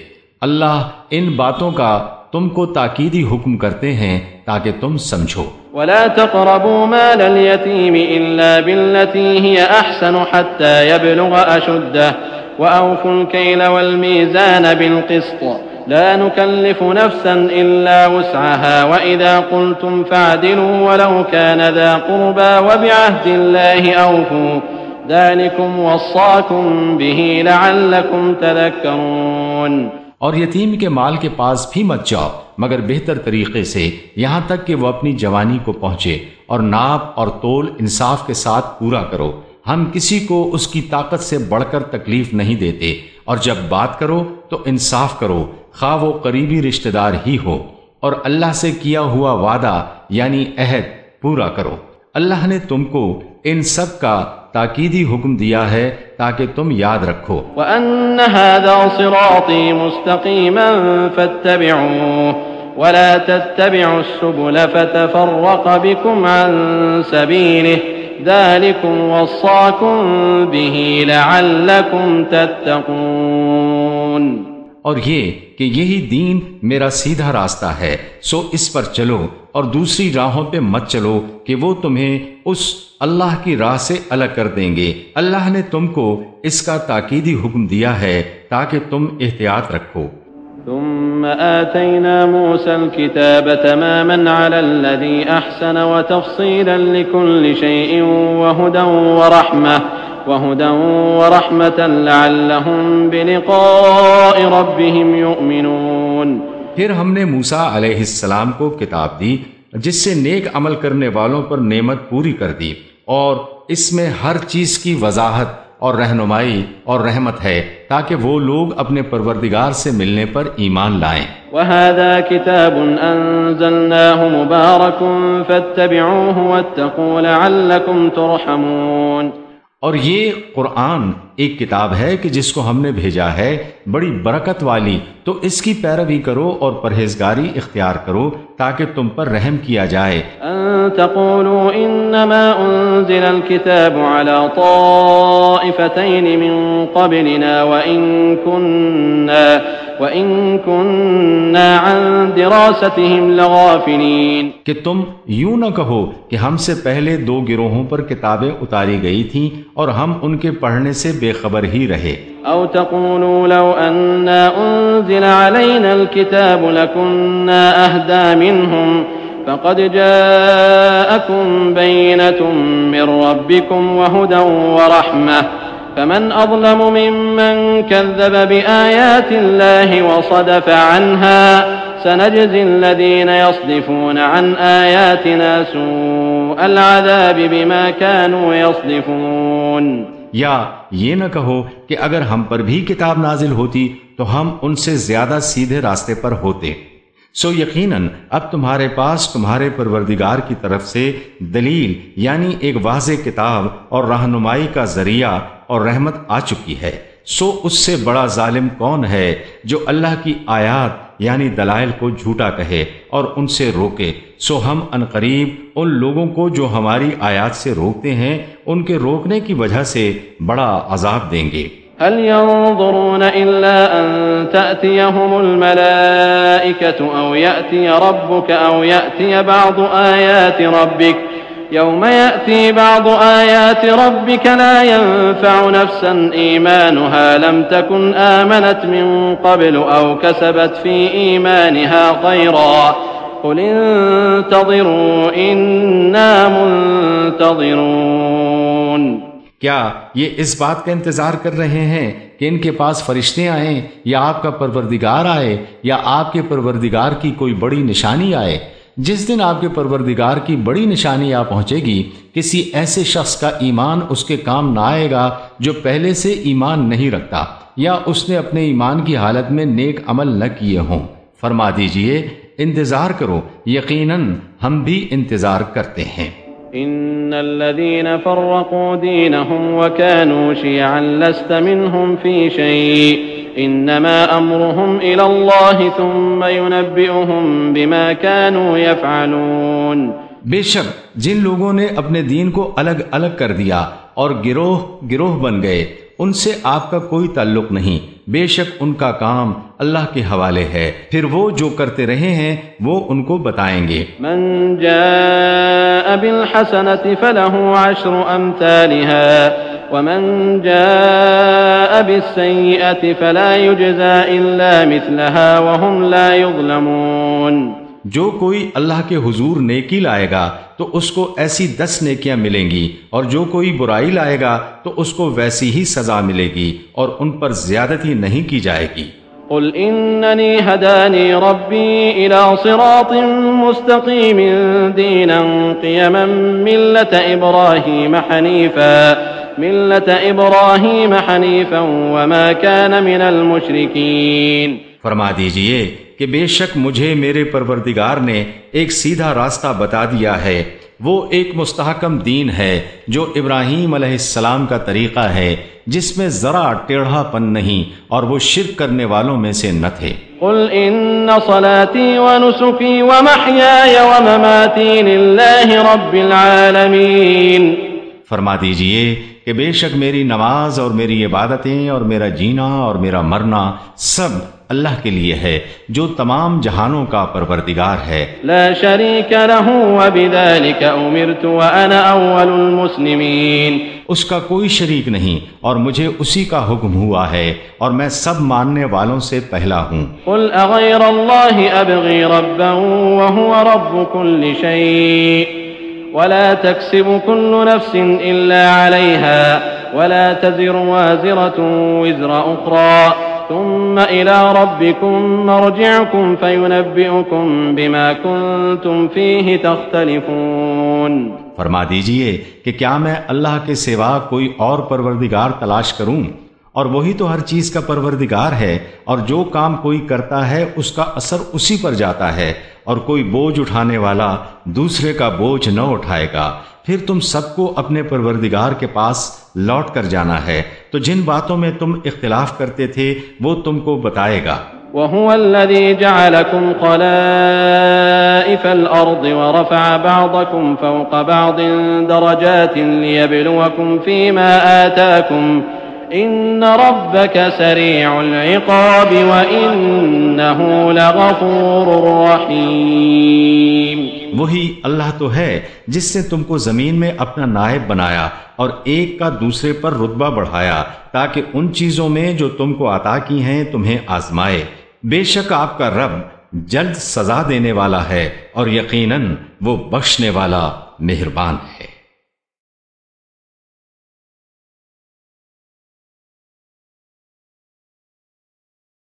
اللہ ان باتوں کا تم کو تاکیدی حکم کرتے ہیں تاکہ تم سمجھو۔ ولا تقربوا مال اليتيم إلا بالتي هي أحسن حتى يبلغ أشده وأوفوا الكيل والميزان بالقسط لا نكلف نفسا إلا وسعها وإذا قلتم فاعدلوا ولو كان ذا قربى وبعهد الله أوفوا ذلكم وصاكم به لعلكم تذكرون۔ اور یتیم کے مال کے پاس بھی مت جاؤ مگر بہتر طریقے سے، یہاں تک کہ وہ اپنی جوانی کو پہنچے، اور ناپ اور تول انصاف کے ساتھ پورا کرو۔ ہم کسی کو اس کی طاقت سے بڑھ کر تکلیف نہیں دیتے، اور جب بات کرو تو انصاف کرو، خواہ وہ قریبی رشتہ دار ہی ہو، اور اللہ سے کیا ہوا وعدہ یعنی عہد پورا کرو۔ اللہ نے تم کو ان سب کا تاکیدی حکم دیا ہے تاکہ تم یاد رکھو۔ وَأَنَّ هَذَا صِرَاطِي مُسْتَقِيمًا فَاتَّبِعُوهُ وَلَا تَتَّبِعُوا السُّبُلَ فَتَفَرَّقَ بِكُمْ عَن سَبِيلِهِ ذَلِكُمْ وَصَّاكُمْ بِهِ لَعَلَّكُمْ تَتَّقُونَ۔ اور یہ کہ یہی دین میرا سیدھا راستہ ہے، سو اس پر چلو، اور دوسری راہوں پہ مت چلو کہ وہ تمہیں اس اللہ کی راہ سے الگ کر دیں گے۔ اللہ نے تم کو اس کا تاکیدی حکم دیا ہے تاکہ تم احتیاط رکھو۔ ثم آتينا موسى الكتاب تماما على الذي أحسن وتفصيلا لكل شيء وهدى ورحمة وهدى ورحمة لعلهم بلقاء ربهم يؤمنون۔ پھر ہم نے موسیٰ علیہ السلام کو کتاب دی جس سے نیک عمل کرنے والوں پر نعمت پوری کر دی، اور اس میں ہر چیز کی وضاحت اور رہنمائی اور رحمت ہے تاکہ وہ لوگ اپنے پروردگار سے ملنے پر ایمان لائیں۔ وَهَذَا كِتَابٌ أَنزَلْنَاهُ مُبَارَكٌ فَاتَّبِعُوهُ وَاتَّقُوا لَعَلَّكُمْ تُرْحَمُونَ۔ اور یہ قرآن ایک کتاب ہے کہ جس کو ہم نے بھیجا ہے بڑی برکت والی، تو اس کی پیروی کرو اور پرہیزگاری اختیار کرو تاکہ تم پر رحم کیا جائے۔ ان تقولوا انما انزل الكتاب على طائفتين من قبلنا وان كنا وان كنا عن دراستهم لغافلين، کہ تم یوں نہ کہو کہ ہم سے پہلے دو گروہوں پر کتابیں اتاری گئی تھیں اور ہم ان کے پڑھنے سے بے خبر ہی رہے۔ او تقولوا لو اننا انزل علينا الكتاب لكنا اهدى منهم فقد جاءكم بينة من ربكم وهدى ورحمة فمن أظلم ممن كذب بآيات الله وصدف عنها سنجزي الذين يصدفون عن آياتنا سوء العذاب بما كانوا يصدفون۔ یا یہ نہ کہو کہ اگر ہم پر بھی کتاب نازل ہوتی تو ہم ان سے زیادہ سیدھے راستے پر ہوتے، سو یقیناً اب تمہارے پاس تمہارے پروردگار کی طرف سے دلیل یعنی ایک واضح کتاب اور رہنمائی کا ذریعہ اور رحمت آ چکی ہے، سو اس سے بڑا ظالم کون ہے جو اللہ کی آیات یعنی دلائل کو جھوٹا کہے اور ان سے روکے۔ سو ہم عنقریب ان لوگوں کو جو ہماری آیات سے روکتے ہیں ان کے روکنے کی وجہ سے بڑا عذاب دیں گے۔ هل ينظرون إلا أن تأتيهم الملائكة أو يأتي ربك أو يأتي بعض آيات ربك يوم يأتي بعض آيات ربك لا ينفع نفسا إيمانها لم تكن آمنت من قبل أو كسبت في إيمانها خيرا قل انتظروا إنا منتظرون۔ کیا یہ اس بات کا انتظار کر رہے ہیں کہ ان کے پاس فرشتے آئیں یا آپ کا پروردگار آئے یا آپ کے پروردگار کی کوئی بڑی نشانی آئے؟ جس دن آپ کے پروردگار کی بڑی نشانی آ پہنچے گی کسی ایسے شخص کا ایمان اس کے کام نہ آئے گا جو پہلے سے ایمان نہیں رکھتا یا اس نے اپنے ایمان کی حالت میں نیک عمل نہ کیے ہوں۔ فرما دیجئے انتظار کرو، یقیناً ہم بھی انتظار کرتے ہیں۔ ان الذين فرقوا دينهم وكانوا شيعا لست منهم في شيء انما امرهم الى الله ثم ينبئهم بما كانوا يفعلون۔ بے شک جن لوگوں نے اپنے دین کو الگ الگ کر دیا اور گروہ گروہ بن گئے، ان سے آپ کا کوئی تعلق نہیں، بے شک ان کا کام اللہ کے حوالے ہے، پھر وہ جو کرتے رہے ہیں وہ ان کو بتائیں گے۔ من جاء بالحسنة فله عشر أمثالها ومن جاء بالسيئة فلا يجزى إلا مثلها وهم لا يظلمون۔ جو کوئی اللہ کے حضور نیکی لائے گا تو اس کو ایسی دس نیکیاں ملیں گی، اور جو کوئی برائی لائے گا تو اس کو ویسی ہی سزا ملے گی، اور ان پر زیادتی نہیں کی جائے گی۔ قل إنني هداني ربي إلى صراط مستقيم دينا قيما ملة إبراهيم حنيفا ملة إبراهيم حنيفا وما كان من المشركين۔ فرما دیجئے کہ بے شک مجھے میرے پروردگار نے ایک سیدھا راستہ بتا دیا ہے، وہ ایک مستحکم دین ہے جو ابراہیم علیہ السلام کا طریقہ ہے، جس میں ذرا ٹیڑھا پن نہیں، اور وہ شرک کرنے والوں میں سے نہ تھے۔ قل ان صلاتي ونسكي ومحياي ومماتي لله رب العالمين۔ فرما دیجئے کہ بے شک میری نماز اور میری عبادتیں اور میرا جینا اور میرا مرنا سب اللہ کے لیے ہے جو تمام جہانوں کا پروردگار ہے۔ لا شریک له وبذلك امرت وانا اول المسلمین۔ اس کا کوئی شریک نہیں اور مجھے اسی کا حکم ہوا ہے اور میں سب ماننے والوں سے پہلا ہوں۔ قل اغیر اللہ ابغی ربا وهو رب كل شيء ولا تكسب كل نفس الا عليها ولا تزر وازرة وزر اخرى ثم إلى ربكم مرجعكم فينبئكم بما كنتم فيه تختلفون۔ فرما دیجئے کہ کیا میں اللہ کے سوا کوئی اور پروردگار تلاش کروں؟ اور وہی تو ہر چیز کا پروردگار ہے، اور جو کام کوئی کرتا ہے اس کا اثر اسی پر جاتا ہے، اور کوئی بوجھ اٹھانے والا دوسرے کا بوجھ نہ اٹھائے گا۔ پھر تم سب کو اپنے پروردگار کے پاس لوٹ کر جانا ہے، تو جن باتوں میں تم اختلاف کرتے تھے وہ تم کو بتائے گا۔ وَهُوَ الَّذِي جَعَلَكُمْ خَلَائِفَ الْأَرْضِ وَرَفَعَ بَعْضَكُمْ فَوْقَ بَعْضٍ دَرَجَاتٍ لِيَبْلُوَكُمْ فِي مَا آتَاكُمْ إِنَّ رَبَّكَ سَرِيعُ الْعِقَابِ وَإِنَّهُ لَغَفُورٌ رَحِيمٌ۔ وہی اللہ تو ہے جس نے تم کو زمین میں اپنا نائب بنایا اور ایک کا دوسرے پر رتبہ بڑھایا تاکہ ان چیزوں میں جو تم کو عطا کی ہیں تمہیں آزمائے۔ بے شک آپ کا رب جلد سزا دینے والا ہے اور یقیناً وہ بخشنے والا مہربان ہے۔